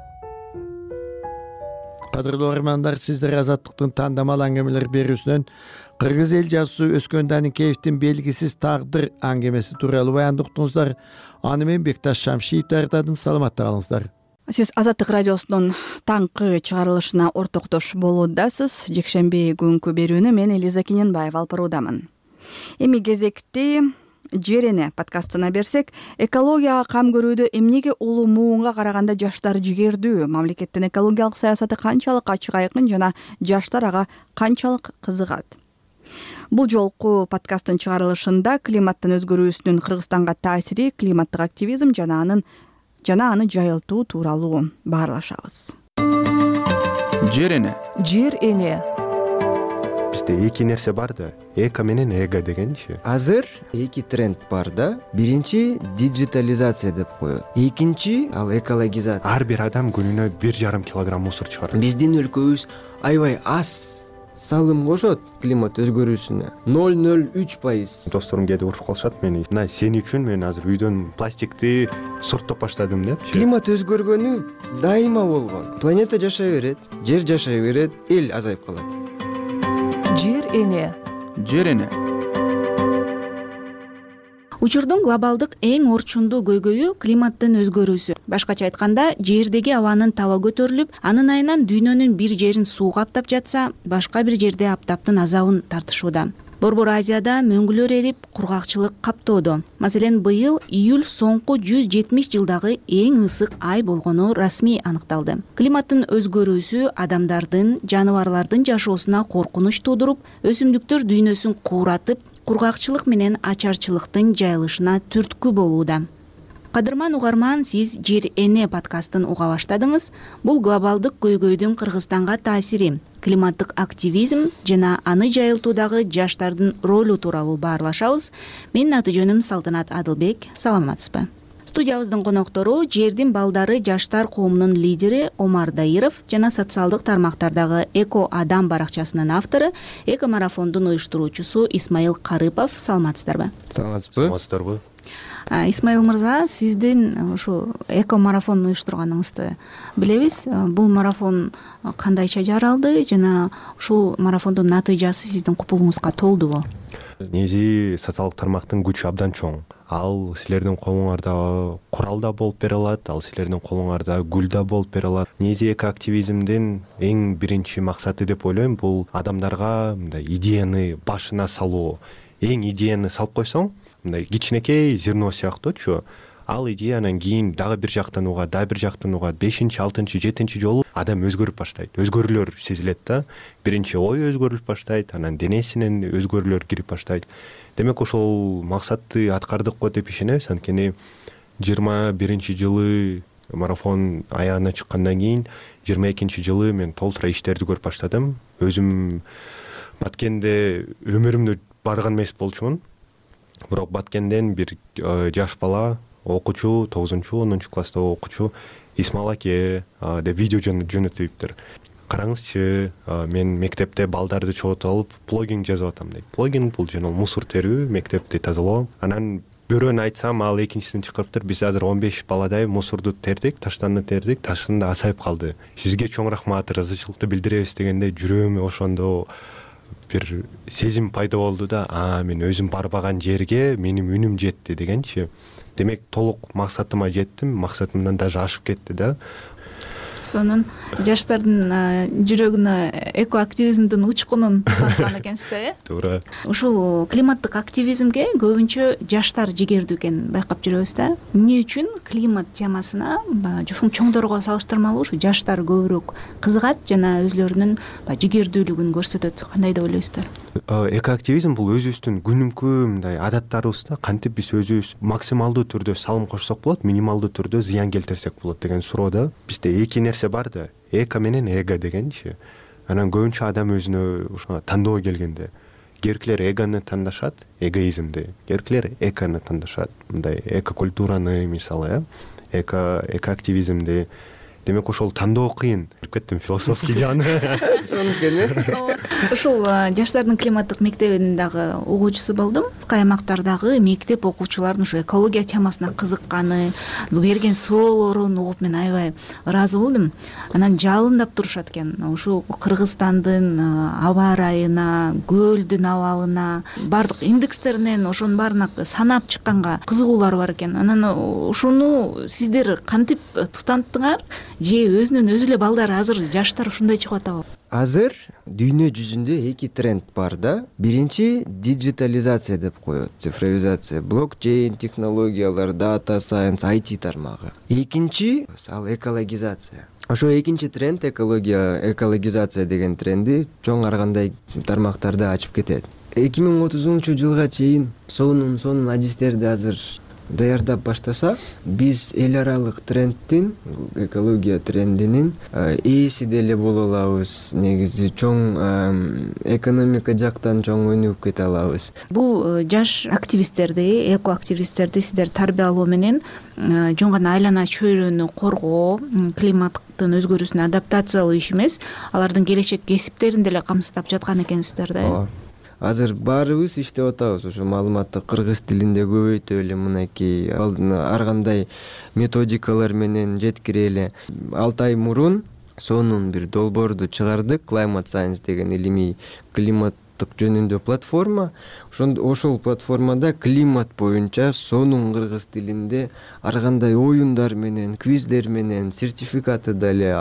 Кадырлуу угармандар, сиздер Азаттыктын тандамал аңгемелер берүүсүнөн кыргыз эл жазуусу Өскөн Даникеевдин белгисиз тагдыр аңгемеси тууралуу баянды уктуңуздар. Аны мен Бекташ Шамшиев даярдадым. Саламатта калыңыздар. Сиз Азаттык радиосунун таңкы чыгарылышына ортоктош болуудасыз. Жекшемби күнкү берүүнү мен Элиза Кененбаева алып баруудамын. Эми кезекти Жер эне подкастына берсек, экологияга кам көрүүдө эмнеге улуу муунга караганда жаштар жигердүү? Мамлекеттин экологиялык саясаты канчалык ачык айкын жана жаштар ага канчалык кызыгат? Бул жолку подкасттын чыгарылышында климаттын өзгөрүүсүнүн Кыргызстанга таасири, климаттык активизм жана анын жана аны жайылтуу тууралуу баарлашабыз. Жер эне. Жер эне. Бизде эки нерсе бар да, эко менен эго дегенчи. Азыр эки тренд бар да. Биринчи диджитализация деп коет. Экинчи ал экологизация. Ар бир адам күнүнө бир жарым килограмм мусор чыгарат. Биздин өлкөбүз аябай аз салым кошот климат өзгөрүүсүнө. ноль ноль үч пайыз. Досторум кээде урушуп калышат мени. Мына сен үчүн мен азыр үйдөн пластикти сурттоп баштадым деп. Климат өзгөргөнү дайыма болгон. Планета жашай берет, жер жашай берет, эл азайып калат. Жер эне. Жер эне. Учурдун глобалдык эң орчундуу көйгөйү климаттын өзгөрүүсү. Башкача айтканда, жердеги абанын таба көтөрүлүп, анын айынан дүйнөнүн бир жерин суу каптап жатса, башка бир жерде аптаптын азабын тартышууда. Борбор Азияда мөңгүлөр эрип, кургакчылык каптоодо. Маселен, быйыл июль соңку жүз жетимиш жылдагы эң ысык ай болгону расмий аныкталды. Климаттын өзгөрүүсү адамдардын, жаныбарлардын жашоосуна коркунуч туудуруп, өсүмдүктөр дүйнөсүн кууратып, кургакчылык менен ачарчылыктын жайылышына түрткү болууда. Кадырман угарман, сиз Жер эне подкастын уга баштадыңыз. Бул глобалдык көйгөйдүн Кыргызстанга таасири, климаттык активизм жана аны жайылтуудагы жаштардын ролу тууралуу баарлашабыз. Менин аты жөнүм Салтанат Адылбек. Саламатсызбы? Студиябыздын коноктору Жердин балдары жаштар коомунун лидери Омар Даиров жана социалдык тармактардагы Эко Адам баракчасынын автору, Эко марафондун уюштуруучусу Исмаил Карыпов. Саламатсыздарбы? Саламатсызбы? Саламатсыздарбы? Исмаил мырза, сиздин ушу эко марафон уюштурганыңызды билебиз. Бул марафон кандайча жаралды жана ушул марафондун натыйжасы сиздин купулуңузга толдубу? Негизи социалдык тармактын күчү абдан чоң. Ал силердин колуңарда курал да болуп бере алат, ал силердин колуңарда гүл да болуп бере алат. Негизи эко активизмдин эң биринчи максаты деп ойлойм, бул адамдарга мындай идеяны башына салуу. Эң идеяны салып койсоң, мындай кичинекей зерно сыяктуучу, ал идеянан кийин дагы бир жактан угат, дагы бир жактан угат, бешинчи, алтынчы, жетинчи жолу адам өзгөрүп баштайт. Өзгөрүүлөр сезилет да. Биринчи ой өзгөрүлүп баштайт, анан денесинен өзгөрүүлөр кирип баштайт. Демек ошол максатты аткардык го деп ишенебиз. Анткени жыйырма биринчи жылы марафон аягына чыккандан кийин жыйырма экинчи жылы мен толтура иштерди көрүп баштадым. Өзүм Баткенде өмүрүмдө барган эмес болчумун. Бирок Баткенден бир жаш бала, окуучу, тогузунчу, онунчу класста окуучу Исмаил аке деп видео жөнөтүптүр. Караңызчы, мен мектепте балдарды чогултуп алып плогинг жазып атам дейт. Плогинг бул жана мусор терүү, мектепти тазалоо. Анан бирөөнү айтсам, ал экинчисин чакырыптыр. Биз азыр он беш баладай мусорду тердик, таштанды тердик, ташын да асайып калды. Сизге чоң рахмат, ыраазычылыкты билдиребиз дегенде жүрөгүмө ошондо бир сезим пайда болду да, а мен өзүм барбаган жерге менин үнүм жетти дегенчи. Демек толук максатыма жеттим, максатымдан даже ашып кетти да. Сонун жаштардын жүрөгүнө эко активизмдин учкунун танткан экенсиз да, э? Туура. Ушул климаттык активизмге көбүнчө жаштар жигердүү экенин байкап жүрөбүз да. Эмне үчүн климат темасына чоңдорго салыштырмалуу ушу жаштар көбүрөөк кызыгат жана өзлөрүнүн жигердүүлүгүн көрсөтөт? Кандай деп ойлойсуздар? Эко активизм бул өзүбүздүн күнүмкү мындай адаттарыбызда кантип биз өзүбүз максималдуу түрдө салым кошсок болот, минималдуу түрдө зыян келтирсек болот деген суроо. Бизде эки нерсе бар да, эко менен эго дегенчи. Анан көбүнчө адам өзүнө ушуна тандоо келгенде керкилер эгону тандашат, эгоизмди, керкилер экону тандашат. Мындай эко культураны мисалы, эко эко активизмди, демек ошол тандоо кыйын. Кеттим философский жагына. Сонун экен э. ушул жаштардын климаттык мектебинин дагы угуучусу болдум. Аймактардагы мектеп окуучулардын ушу экология темасына кызыкканы, берген суроолорун угуп мен аябай ыраазы болдум. Анан жалындап турушат экен. Ушу Кыргызстандын аба ырайына, көлдүн абалына, бардык индекстеринен ошонун баарына санап чыкканга кызыгуулар бар экен. Анан ушуну сиздер кантип тутанттыңар же өзүнөн өзү эле балдар азыр жаштар ушундай чыгып атабы? Азыр дүйнө жүзүндө эки тренд бар да. Биринчи диджитализация деп коет, цифровизация, блокчейн технологиялар, дата сайенс, ай ти тармагы. Экинчи ал экологизация. Ошо экинчи тренд экология, экологизация деген тренди чоң аргандай тармактарды ачып кетет. эки миң отузунчу жылга чейин сонун сонун адистерди азыр даярдап баштасак, биз эл аралык трендтин, экология трендинин ээси деле боло алабыз. Негизи чоң экономика жактан чоң өнүгүп кете алабыз. Бул жаш активисттерди, эко активисттерди сиздер тарбиялоо менен жөн гана айлана чөйрөнү коргоо, климаттын өзгөрүүсүнө адаптациялоо иш эмес, алардын келечек кесиптерин деле камсыздап жаткан экенсиздер да. Азыр баарыбыз иштеп атабыз. Ушу маалыматты кыргыз тилинде көбөйтөлү, мынакей ар кандай методикалар менен жеткирели. алты ай мурун сонун бир долбоорду чыгардык. Climate Science деген илимий климаттык жөнүндө платформа. Ошол платформада климат боюнча сонун кыргыз тилинде ар кандай оюндар менен, квиздер менен сертификаты дале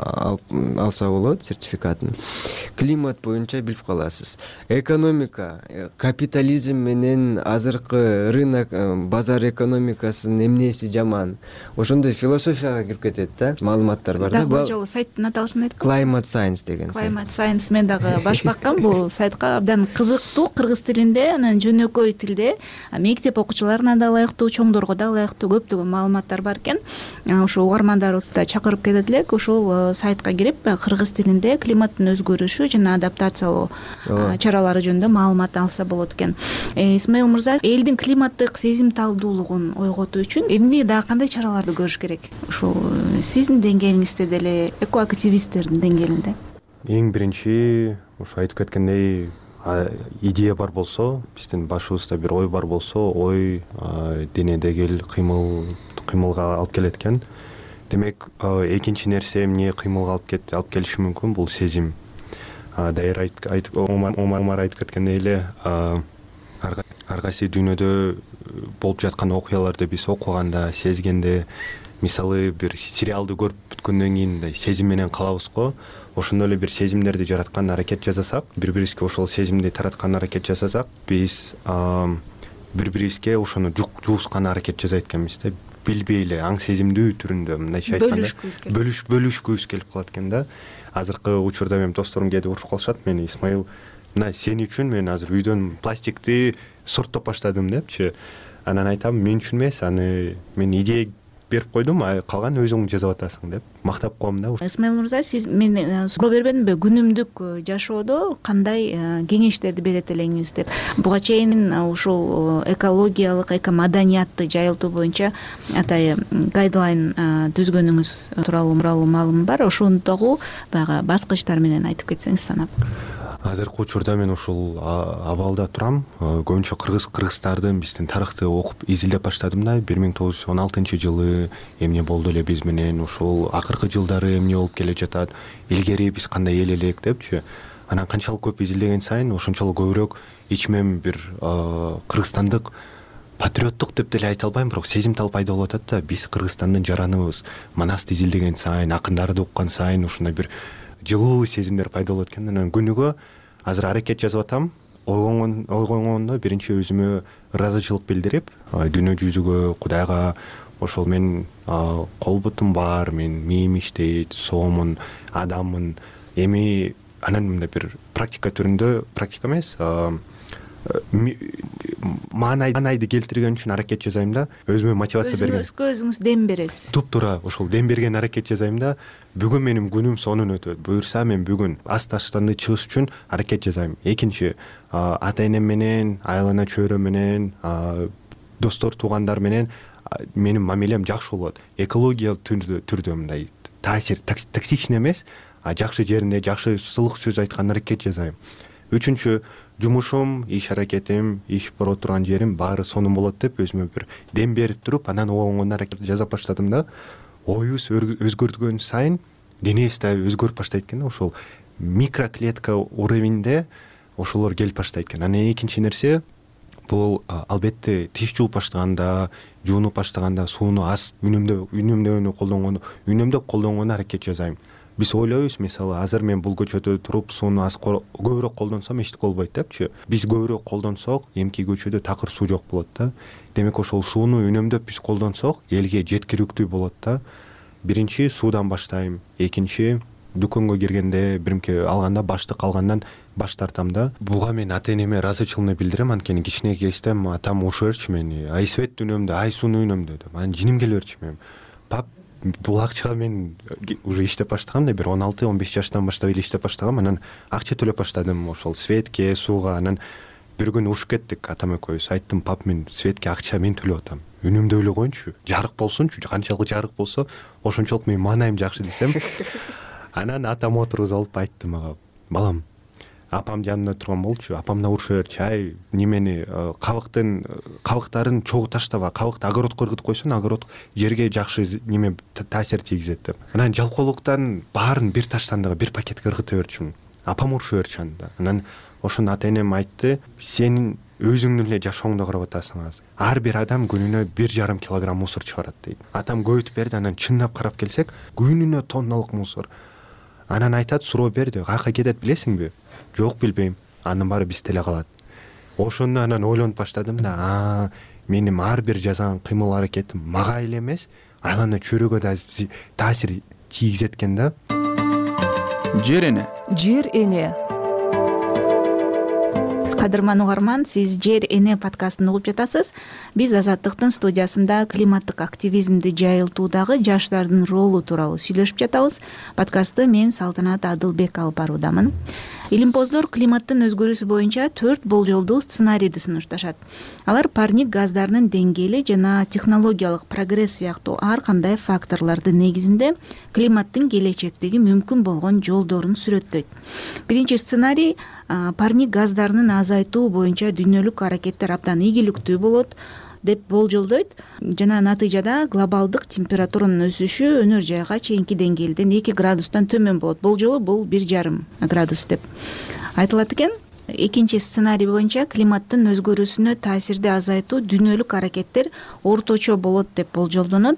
алса болот, сертификатын. Климат боюнча билип каласыз. Экономика, капитализм менен азыркы рынок, базар экономикасынын эмнеси жаман. Ошондой философияга кирип кетет да, маалыматтар бар да. Бул жолу сайттын аталышын айткыла. Climate Science деген сайт. Climate Science мен дагы баш баккан бул сайтка абдан кызыктуу кыргыз тилинде, анан жөнөкөй тилде, мектеп окуучуларына да ылайыктуу, чоңдорго да ылайыктуу көптөгөн маалыматтар бар экен. Ошо угармандарыбызды да чакырып кетет элек, ошол сайтка кирип кыргыз тилинде климаттын өзгөрүшү жана адаптациялоо чаралары жөнүндө маалымат алса болот экен. Исмаил мырза, элдин климаттык сезимталдуулугун ойготуу үчүн эмне дагы кандай чараларды көрүш керек? Ушул сиздин деңгээлиңизде деле, эко активисттердин деңгээлинде. Эң биринчи ушу айтып кеткендей, идея бар болсо, биздин башыбызда бир ой бар болсо, ой денедеги кыймыл кыймылга алып келет экен. Демек, экинчи нерсе эмне кыймылга алып кет алып келиши мүмкүн, бул сезим. Дайыр айтып Омар айтып кеткендей эле, ар кайсы дүйнөдө болуп жаткан окуяларды биз окуганда, сезгенде, мисалы бир сериалды көрүп бүткөндөн кийин мындай сезим менен калабыз го. Ошондой эле бир сезимдерди жараткан аракет жасасак, бири-бирибизге ошол сезимди тараткан аракет жасасак, биз бири-бирибизге ошону жуускан аракет жасайт экенбиз да. Билбей эле аң сезимдүү түрүндө мындайча айтканда бөлүш бөлүшкүбүз келип калат экен да. Азыркы учурда менин досторум кээде урушуп калышат мени: Исмаил, мына сен үчүн мен азыр үйдөн пластикти сорттоп баштадым депчи. Анан айтам, мен үчүн эмес, аны мен идея берип койдум, калган өзүң жасап атасың деп мактап коем да. Исмаил мырза, сиз мен суроо бербедимби, күнүмдүк жашоодо кандай кеңештерди берет элеңиз деп. Буга чейин ушул экологиялык, экомаданиятты жайылтуу боюнча атайы гайдлайн түзгөнүңүз тууралуу маалым бар. Ошондогу баягы баскычтар менен айтып кетсеңиз санап. Азыркы учурда мен ушул абалда турам. Көбүнчө кыргыз кыргыздардын биздин тарыхты окуп изилдеп баштадым да. бир миң тогуз жүз он алтынчы жылы эмне болду эле биз менен, ушул акыркы жылдары эмне болуп келе жатат, илгери биз кандай эл элек депчи. Анан канчалык көп изилдеген сайын ошончолук көбүрөөк ичмем бир кыргызстандык патриоттук деп деле айта албайм, бирок сезимтал пайда болуп атат да. Биз Кыргызстандын жараныбыз. Манасты изилдеген сайын, акындарды уккан сайын ушундай бир жылуу сезимдер пайда болот экен. Анан күнүгө азыр аракет жасап атам. Ойгонгондо биринчи өзүмө ыраазычылык билдирип, дүйнө жүзүгө, Кудайга, ошол мен кол бутум бар, мен мээм иштейт, соомун, адаммын. Эми анан мындай бир практика түрүндө, практика эмес, маанайды келтирген үчүн аракет жасайм да. Өзүмө мотивация берген. Өзүңүзгө өзүңүз дем бересиз. Туп-туура ошол дем берген аракет жасайм да. Бүгүн менин күнүм сонун өтөт. Буюрса мен бүгүн аз таштанды чыгыш үчүн аракет жасайм. Экинчи, ата энем менен, айлана чөйрө менен, достор, туугандар менен менин мамилем жакшы болот. Экологиялык түрдө мындай таасир токсичный эмес, а жакшы жеринде жакшы сылык сөз айткан аракет жасайм. Үчүнчү, жумушум, иш аракетим, иш бара турган жерим баары сонун болот деп өзүмө бир дем берип туруп, анан оңгон аракет жасап баштадым да. Оюбуз өзгөрткөн сайын денебиз да өзгөрүп баштайт экен. Ошол микроклетка уровеньде ошолор келип баштайт экен. Анан экинчи нерсе, бул албетте тиш жууп баштаганда, жуунуп баштаганда сууну аз үнөмдөө үнөмдөөнү колдонгону, үнөмдөп колдонгону аракет жасайм. Биз ойлойбуз, мисалы, азыр мен бул көчөдө туруп сууну аз көбүрөөк колдонсом эчтеке болбойт депчи. Биз көбүрөөк колдонсок, эмки көчөдө такыр суу жок болот да. Демек ошол сууну үнөмдөп биз колдонсок, элге жеткиликтүү болот да. Биринчи суудан баштайм, экинчи дүкөнгө киргенде биринки алганда баштык алгандан баш тартам да. Буга мен ата-энеме ыраазычылыгымды билдирем, анткени кичине кезден атам урушуп берчү мени. Ай свет үнөмдө, ай сууну үнөмдө деп. Анан жиним келип берчү мен. Пап, бул акчага мен уже иштеп баштагам да, бир он алты он беш жаштан баштап эле иштеп баштагам. Анан акча төлөп баштадым ошол светке, сууга. Анан бир күнү урушуп кеттик атам экөөбүз. Айттым, пап, мен светке акча мен төлөп атам. Үнөмдөй эле коюнчу, жарык болсунчу, канчалык жарык болсо ошончолук менин маанайым жакшы десем. Анан атам отургузуп алып айттым ага, балам, апам жанымда турган болчу, апам да урушуп берчү, ай немени кабыктын кабыктарын чогуу таштаба, кабыкты огородко кыргытып койсоң, огород жерге жакшы неме таасир тийгизет деп. Анан жалкоолуктан баарын бир таштандыга бир пакетке кыргыта берчүмүн. Апам урушуп берчү анда. Анан ошону ата-энем айтты, сенин өзүңдүн эле жашооңду карап атасың азыр. Ар бир адам күнүнө бир жарым килограмм мусор чыгарат дейт. Атам көбүтүп берди, анан чындап карап келсек, күнүнө тонналык мусор. Анан айтат, суроо берди, каяка кетет билесиңби? Жок, билбейм. Анын баары бизде эле калат. Ошондо анан ойлонуп баштадым да, а менин ар бир жасаган кыймыл аракетим мага эле эмес, айлана чөйрөгө да таасир тийгизет экен да. Жер эне. Жер эне. Кадырман угарман, сиз Жер эне подкастын угуп жатасыз. Биз Азаттыктын студиясында климаттык активизмди жайылтуудагы жаштардын ролу тууралуу сүйлөшүп жатабыз. Подкастты мен Салтанат Адылбек алып баруудамын. Илимпоздор климаттын өзгөрүүсү боюнча төрт болжолдуу сценарийди сунушташат. Алар парник газдарынын деңгээли жана технологиялык прогресс сыяктуу ар кандай факторлордун негизинде климаттын келечектеги мүмкүн болгон жолдорун сүрөттөйт. Биринчи сценарий парник газдарынын азайтуу боюнча дүйнөлүк аракеттер абдан ийгиликтүү болот деп болжолдойт жана натыйжада глобалдык температуранын өсүшү өнөр жайга чейинки деңгээлден эки градустан төмөн болот. Болжолу бул бир жарым градус деп айтылат экен. Экинчи сценарий боюнча климаттын өзгөрүүсүнө таасирди азайтуу дүйнөлүк аракеттер орточо болот деп болжолдонот.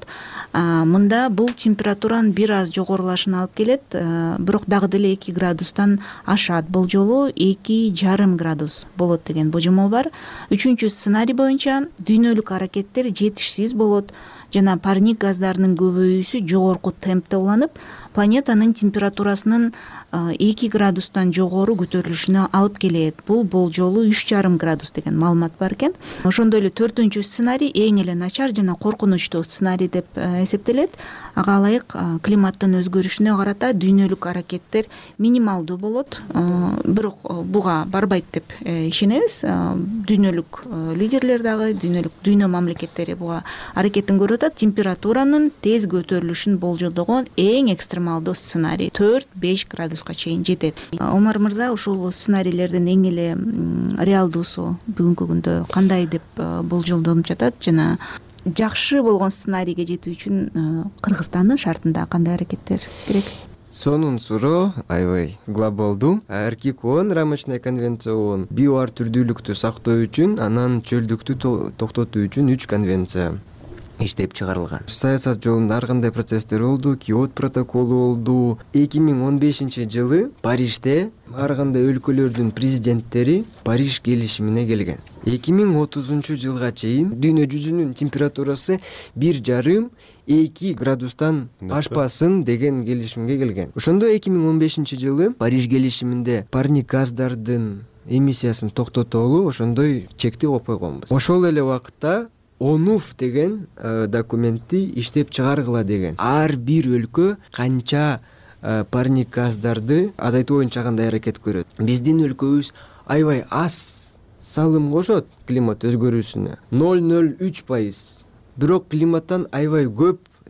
Мында бул температуранын бир аз жогорулашына алып келет, бирок дагы деле эки градустан ашат. Болжолу эки жарым градус болот деген божомол бар. Үчүнчү сценарий боюнча дүйнөлүк аракеттер жетишсиз болот жана парник газдарынын көбөйүүсү жогорку темпте уланып, планетанын температурасынын эки градустан жогору көтөрүлүшүнө алып келет. Бул болжолу үч жарым градус деген маалымат бар экен. Ошондой эле төртүнчү сценарий эң эле начар жана коркунучтуу сценарий деп эсептелет. Ага ылайык климаттын өзгөрүшүнө карата дүйнөлүк аракеттер минималдуу болот, бирок буга барбайт деп ишенебиз. Дүйнөлүк лидерлер дагы, дүйнөлүк дүйнө мамлекеттери буга аракетин көрүп атат. Температуранын тез көтөрүлүшүн болжолдогон эң экстремалдуу сценарий төрт беш градуска чейин жетет. Омар мырза, ушул сценарийлердин эң эле реалдуусу бүгүнкү күндө кандай деп болжолдонуп жатат жана жакшы болгон сценарийге жетүү үчүн Кыргызстандын шартында кандай аракеттер керек? Сонун суроо, аябай глобалдуу. РККОН, рамочная конвенция ООН, био ар түрдүүлүктү сактоо үчүн, анан чөлдүктү токтотуу үчүн үч конвенция иштеп чыгарылган. Саясат жолунда ар кандай процесстер болду, Киото протоколу болду. эки миң он бешинчи жылы Парижде ар кандай өлкөлөрдүн президенттери Париж келишимине келген. эки миң отузунчу жылга чейин дүйнө жүзүнүн температурасы бир жарым эки градустан ашпасын деген келишимге келген. Ошондо эки миң он бешинчи жылы Париж келишиминде парник газдардын эмиссиясын токтотолу ошондой чекти коюп койгонбуз. Ошол эле убакытта ОНУФ деген документти иштеп чыгаргыла деген. Ар бир өлкө канча парник газдарды азайтуу боюнча кандай аракет көрөт. Биздин өлкөбүз аябай аз салым кошот климат өзгөрүүсүнө. ноль ноль үч пайыз. Бирок климаттан аябай көп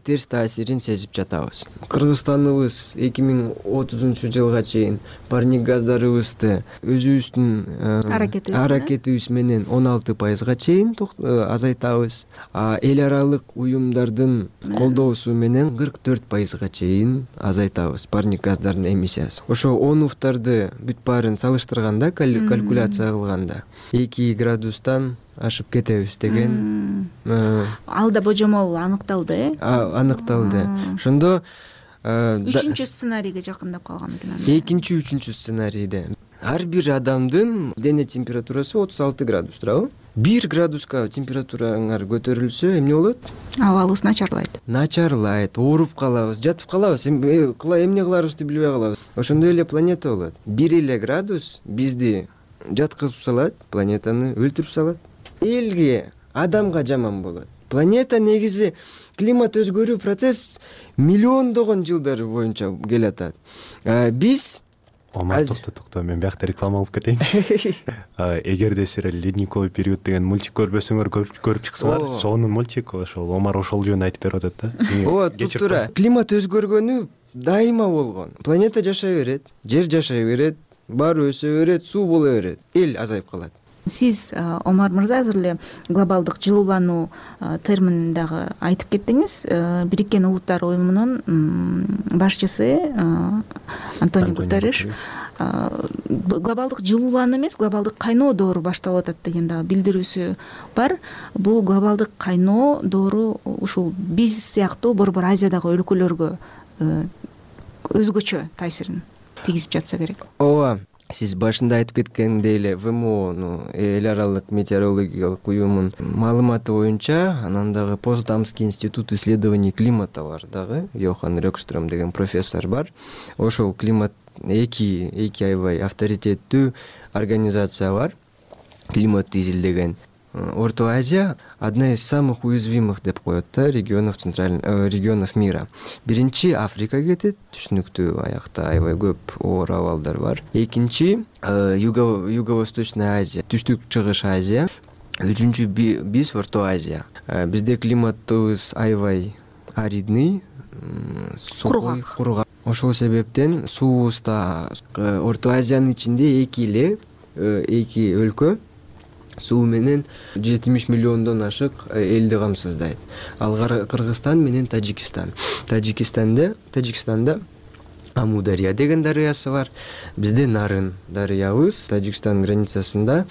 терс таасирин сезип жатабыз. Кыргызстаныбыз эки миң отузунчу жылга чейин парник газдарыбызды өзүбүздүн аракетибиз менен он алты пайызга чейин азайтабыз. Эл аралык уюмдардын колдоосу менен кырк төрт пайызга чейин азайтабыз парник газдардын эмиссиясын. Ошо онуфтарды бүт баарын салыштырганда, калькуляция кылганда эки градустан ашып кетебиз деген. Ал да божомол аныкталды, э? Аныкталды. Ошондо үчүнчү сценарийге жакындап калган экен. Экинчи, үчүнчү сценарийде ар бир адамдын дене температурасы отуз алты градус турабы? бир градуска температураңар көтөрүлсө эмне болот? Абалыбыз начарлайт. Начарлайт, ооруп калабыз, жатып калабыз, эмне кыларыбызды билбей калабыз. Ошондой эле планета болот. бир эле градус бизди жаткызып салат, планетаны өлтүрүп салат. Элге, адамга жаман болот. Планета негизи климат өзгөрүү процесс миллиондогон жылдар боюнча келатат. Биз Омар, токто токто мен биякта реклама алып кетейин. Эгерде силер ледниковый период деген мультик көрбөсөңөр көрүп чыксаңар, сонун мультик ошол Омар ошол жөнүндө айтып берип атат да. Ооба, туптура. Климат өзгөргөнү дайыма болгон. Планета жашай берет, жер жашай берет, баары өсө берет, суу боло берет, эл азайып калат. Сиз, Омар мырза, азыр эле глобалдык жылуулануу терминин дагы айтып кеттиңиз. Бириккен Улуттар уюмунун башчысы Антонио Гутерриш глобалдык жылуулануу эмес, глобалдык кайноо доору башталып атат деген дагы билдирүүсү бар. Бул глобалдык кайноо доору ушул биз сыяктуу борбор Азиядагы өлкөлөргө өзгөчө таасирин тийгизип жатса керек. Ооба. Сиз башында айтып кеткендей эле вэ эм о, эл аралык метеорологиялык уюмунун маалыматы боюнча, анан дагы Потсдамский институт исследований климата бар дагы, Йохан Рёкстрöm деген профессор бар. Ошол климат эки эки аябай авторитеттүү организация бар. Климатты изилдеген. Орто Азия одна из самых уязвимых деп коет да регионов центральных регионов мира. Биринчи Африка кетет, түшүнүктүү, аякта аябай көп оор абалдар бар. Экинчи Юго-Восточная Азия, Түштүк Чыгыш Азия. Үчүнчү биз Орто Азия. Бизде климатыбыз аябай аридный, кургак. Кургак. Ошол себептен суубузда Орто Азиянын ичинде эки эле эки өлкө суу менен жетимиш миллиондон ашык элди камсыздайт. Ал Кыргызстан менен Тажикстан. Тажикстанда, Тажикстанда Аму дарыя деген дарыясы бар. Бизде Нарын дарыябыз, Тажикстан границасында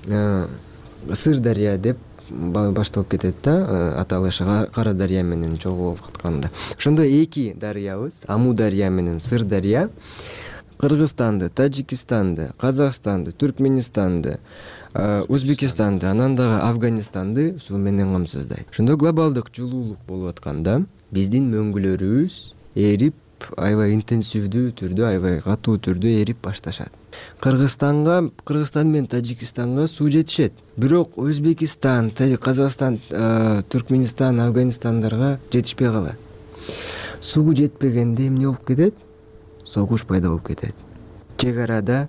Сыр дарыя деп башталып кетет да, аталышы Кара дарыя менен чогулуп атканда. Ошондо эки дарыябыз, Аму дарыя менен Сыр дарыя Кыргызстанды, Тажикстанды, Казакстанды, Түркменистанды, Өзбекистанды, анан дагы Афганистанды суу менен камсыздайт. Ошондо глобалдык жылуулук болуп атканда биздин мөңгүлөрүбүз эрип, аябай интенсивдүү түрдө, аябай катуу түрдө эрип башташат. Кыргызстанга, Кыргызстан менен Тажикстанга суу жетишет. Бирок Өзбекистан, Казакстан, Түркменистан, Афганистандарга жетишпей калат. Суу жетпегенде эмне болуп кетет? Согуш пайда болуп кетет. Чек арада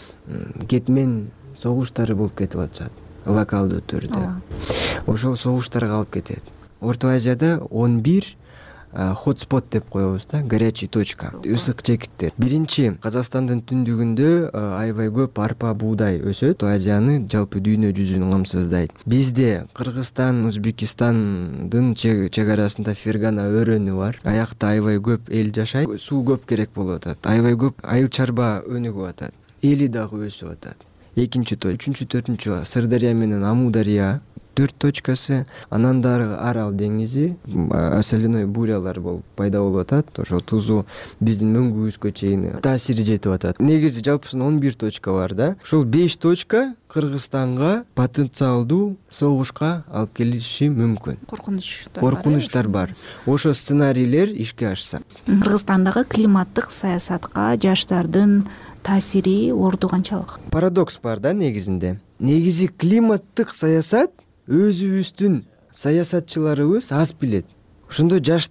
кетмен согуштары болуп кетип атышат, локалдуу түрдө. Ошол согуштарга алып кетет. Орто Азияда он бир хотспот деп коебуз да, горячий точка, ысык чекиттер. Биринчи, Казакстандын түндүгүндө аябай көп арпа, буудай өсөт, Азияны жалпы дүйнө жүзүн камсыздайт. Бизде Кыргызстан, Өзбекистандын чек арасында Фергана өрөөнү бар. Аякта аябай көп эл жашайт, суу көп керек болуп атат. Аябай көп айыл чарба өнүгүп атат. Эли дагы өсүп атат. Экинчи, үчүнчү, төртүнчү Сырдария менен Аму дарыя төрт точкасы, анан дагы Арал деңизи, соляной бурялар болуп пайда болуп атат. Ошо тузу биздин мөңгүбүзгө чейин таасири жетип атат. Негизи жалпысынан он бир точка бар да. Ушул беш точка Кыргызстанга потенциалдуу согушка алып келиши мүмкүн. Коркунучтар. Коркунучтар бар. Ошо сценарийлер ишке ашса. Кыргызстандагы климаттык саясатка жаштардын таасири орду канчалык? Парадокс бар да негизинде. Негизи климаттык саясат өзүбүздүн саясатчыларыбыз аз билет. Ошондо жаштар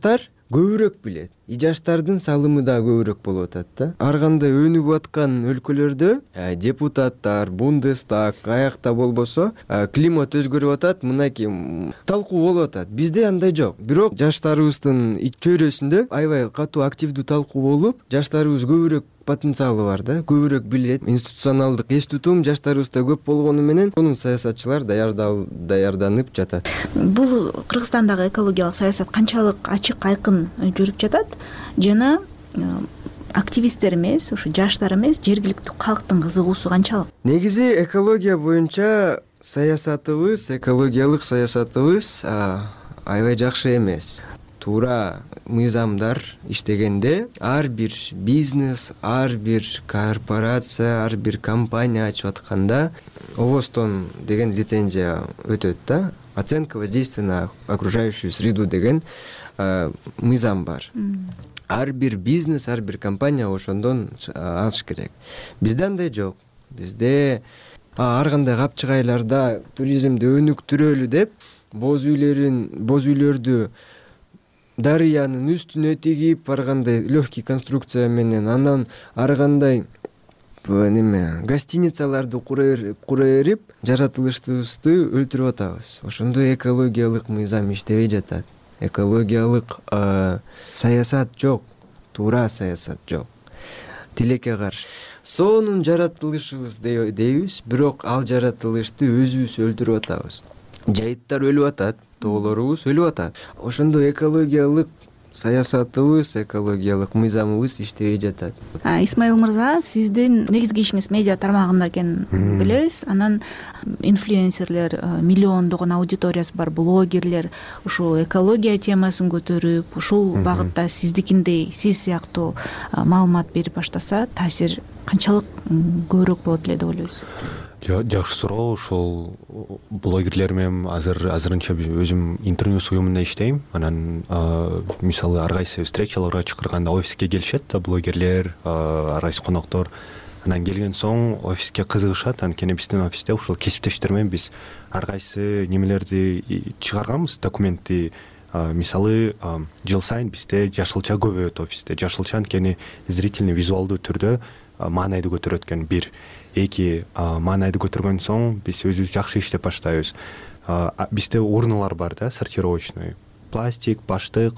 көбүрөөк билет, и жаштардын салымы да көбүрөөк болуп атат да. Ар кандай өнүгүп аткан өлкөлөрдө депутаттар, Бундестаг аякта болбосо климат өзгөрүп атат, мынакей талкуу болуп атат. Бизде андай жок. Бирок жаштарыбыздын чөйрөсүндө аябай катуу активдүү талкуу болуп, жаштарыбыз көбүрөөк потенциалы бар да, көбүрөөк билет. Институционалдык эстүү тум жаштарыбызда көп болгону менен анын саясатчылар даярданып жатат. Бул Кыргызстандагы экологиялык саясат канчалык ачык айкын жүрүп жатат жана активисттер эмес, ушу жаштар эмес, жергиликтүү калктын кызыгуусу канчалык? Негизи экология боюнча саясатыбыз, экологиялык саясатыбыз аябай жакшы эмес. Туура мыйзамдар иштегенде ар бир бизнес, ар бир корпорация, ар бир компания ачып атканда ОВОСтон деген лицензия өтөт да. Оценка воздействия на окружающую среду деген мыйзам бар. Ар бир бизнес, ар бир компания ошондон алыш керек. Бизде андай жок. Бизде ар кандай капчыгайларда туризмди өнүктүрөлү деп боз үйлөрүн, боз үйлөрдү дарыянын үстүнө тигип, ар кандай легкий конструкция менен, анан ар кандай неме гостиницаларды кура берип, жаратылышыбызды өлтүрүп атабыз. Ошондой экологиялык мыйзам иштебей жатат. Экологиялык саясат жок, туура саясат жок. Тилекке каршы. Сонун жаратылышыбыз дейбиз, бирок ал жаратылышты өзүбүз өлтүрүп атабыз. Жайыттар өлүп атат, тоолорубуз өлүп атат. Ошондой экологиялык саясатыбыз, экологиялык мыйзамыбыз иштебей жатат. Исмаил мырза, сиздин негизги ишиңиз медиа тармагында экенин билебиз. Анан инфлюенсерлер, миллиондогон аудиториясы бар блогерлер ушул экология темасын көтөрүп, ушул багытта сиздикиндей, сиз сыяктуу маалымат берип баштаса, таасир канчалык көбүрөөк болот эле деп ойлойсуз? Жакшы суроо. Ошол блогерлер менен азыр азырынча өзүм интернет уюмунда иштейм. Анан мисалы ар кайсы встречаларга чакырганда офиске келишет да блогерлер, ар кайсы коноктор. Анан келген соң офиске кызыгышат. Анткени биздин офисте ушул кесиптештер менен биз ар кайсы немелерди чыгарганбыз, документти. Мисалы жыл сайын бизде жашылча көбөйөт офисте. Жашылча анткени зрительный, визуалдуу түрдө маанайды көтөрөт экен. Бир эки маанайды көтөргөн соң биз өзүбүз жакшы иштеп баштайбыз. Бизде урналар бар да, сортировочный. Пластик, баштык,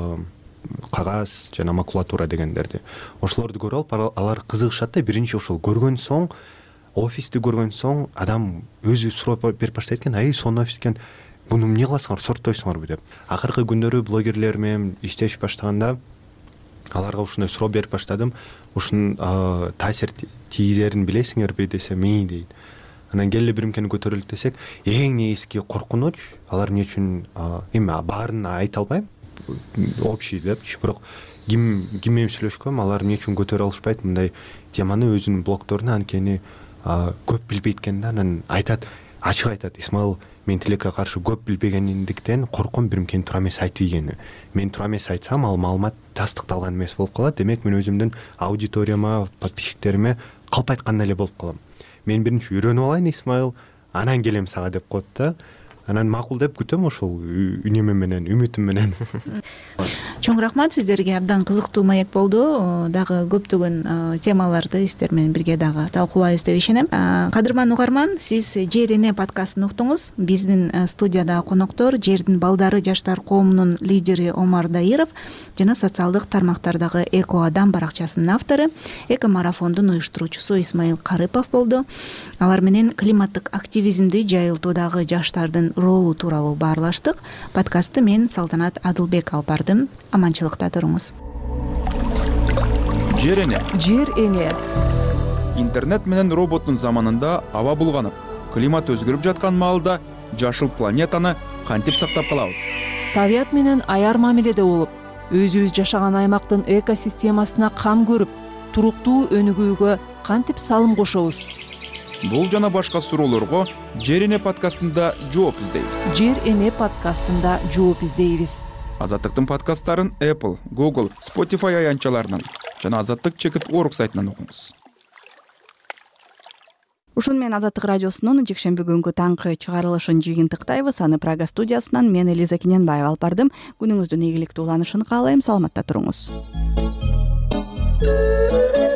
кагаз жана макулатура дегендерди. Ошолорду көрүп алып, алар кызыгышат да. Биринчи ошол көргөн соң, офисти көргөн соң адам өзү сурап берип баштайт экен. Ай, сонун офис экен. Буну эмне кыласыңар, сорттойсуңарбы деп. Акыркы күндөрү блогерлер менен иштеш баштаганда аларга ушундай суроо берип баштадым. Ушунун таасир тийгизерин билесиңерби десем, мей дейт. Анан келе биримкени көтөрөлүк десек, эң негизги коркунуч, алар эмне үчүн эми баарын айта албайм, общий депчи, бирок ким ким менен сүйлөшкөм, алар эмне үчүн көтөрө алышпайт мындай теманы өзүнүн блогторуна, анткени көп билбейт экен да. Анан айтат, ачык айтат, Исмаил, мен тилекке каршы көп билбегендиктен корком биримкени туура эмес айтып ийгени. Мен туура эмес айтсам, ал маалымат тастыкталган эмес болуп калат. Демек мен өзүмдүн аудиторияма, подписчиктериме калп айткандай эле болуп калам. Мен биринчи үйрөнүп алайын, Исмаил, анан келем сага деп коет да. Анан макул деп күтөм ошол үнөмө менен, үмүтүм менен. Чоң рахмат сиздерге, абдан кызыктуу маек болду. Дагы көптөгөн темаларды сиздер менен бирге дагы талкуулайбыз деп ишенем. Кадырман угарман, сиз Жер эне подкастын уктуңуз. Биздин студияда коноктор Жердин балдары жаштар коомунун лидери Омар Даиров жана социалдык тармактардагы Эко Адам баракчасынын автору, эко марафондун уюштуруучусу Исмаил Карыпов болду. Алар менен климаттык активизмди жайылтуудагы жаштардын ролу тууралуу баарлаштык. Подкастты мен Салтанат Адылбек алып бардым. Аманчылыкта туруңуз. Жер эне. Жер эне. Интернет менен роботтун заманында аба булганып, климат өзгөрүп жаткан маалда жашыл планетаны кантип сактап калабыз? Табият менен аяр мамиледе болуп, өзүбүз жашаган аймактын экосистемасына кам көрүп, туруктуу өнүгүүгө кантип салым кошобуз? Бул жана башка суроолорго Жер эне подкастында жооп издейбиз. Жер эне подкастында жооп издейбиз. Азаттыктын подкасттарын Apple, Google, Spotify аянтчаларынан жана азаттык чекит орг сайтынан окуңуз. ушуну менен Азаттык радиосунун жекшемби күнгү таңкы чыгарылышын жыйынтыктайбыз. Аны Прага студиясынан мен Элиза Кененбаева алып бардым. Күнүңүздүн ийгиликтүү уланышын каалайм. Саламатта туруңуз.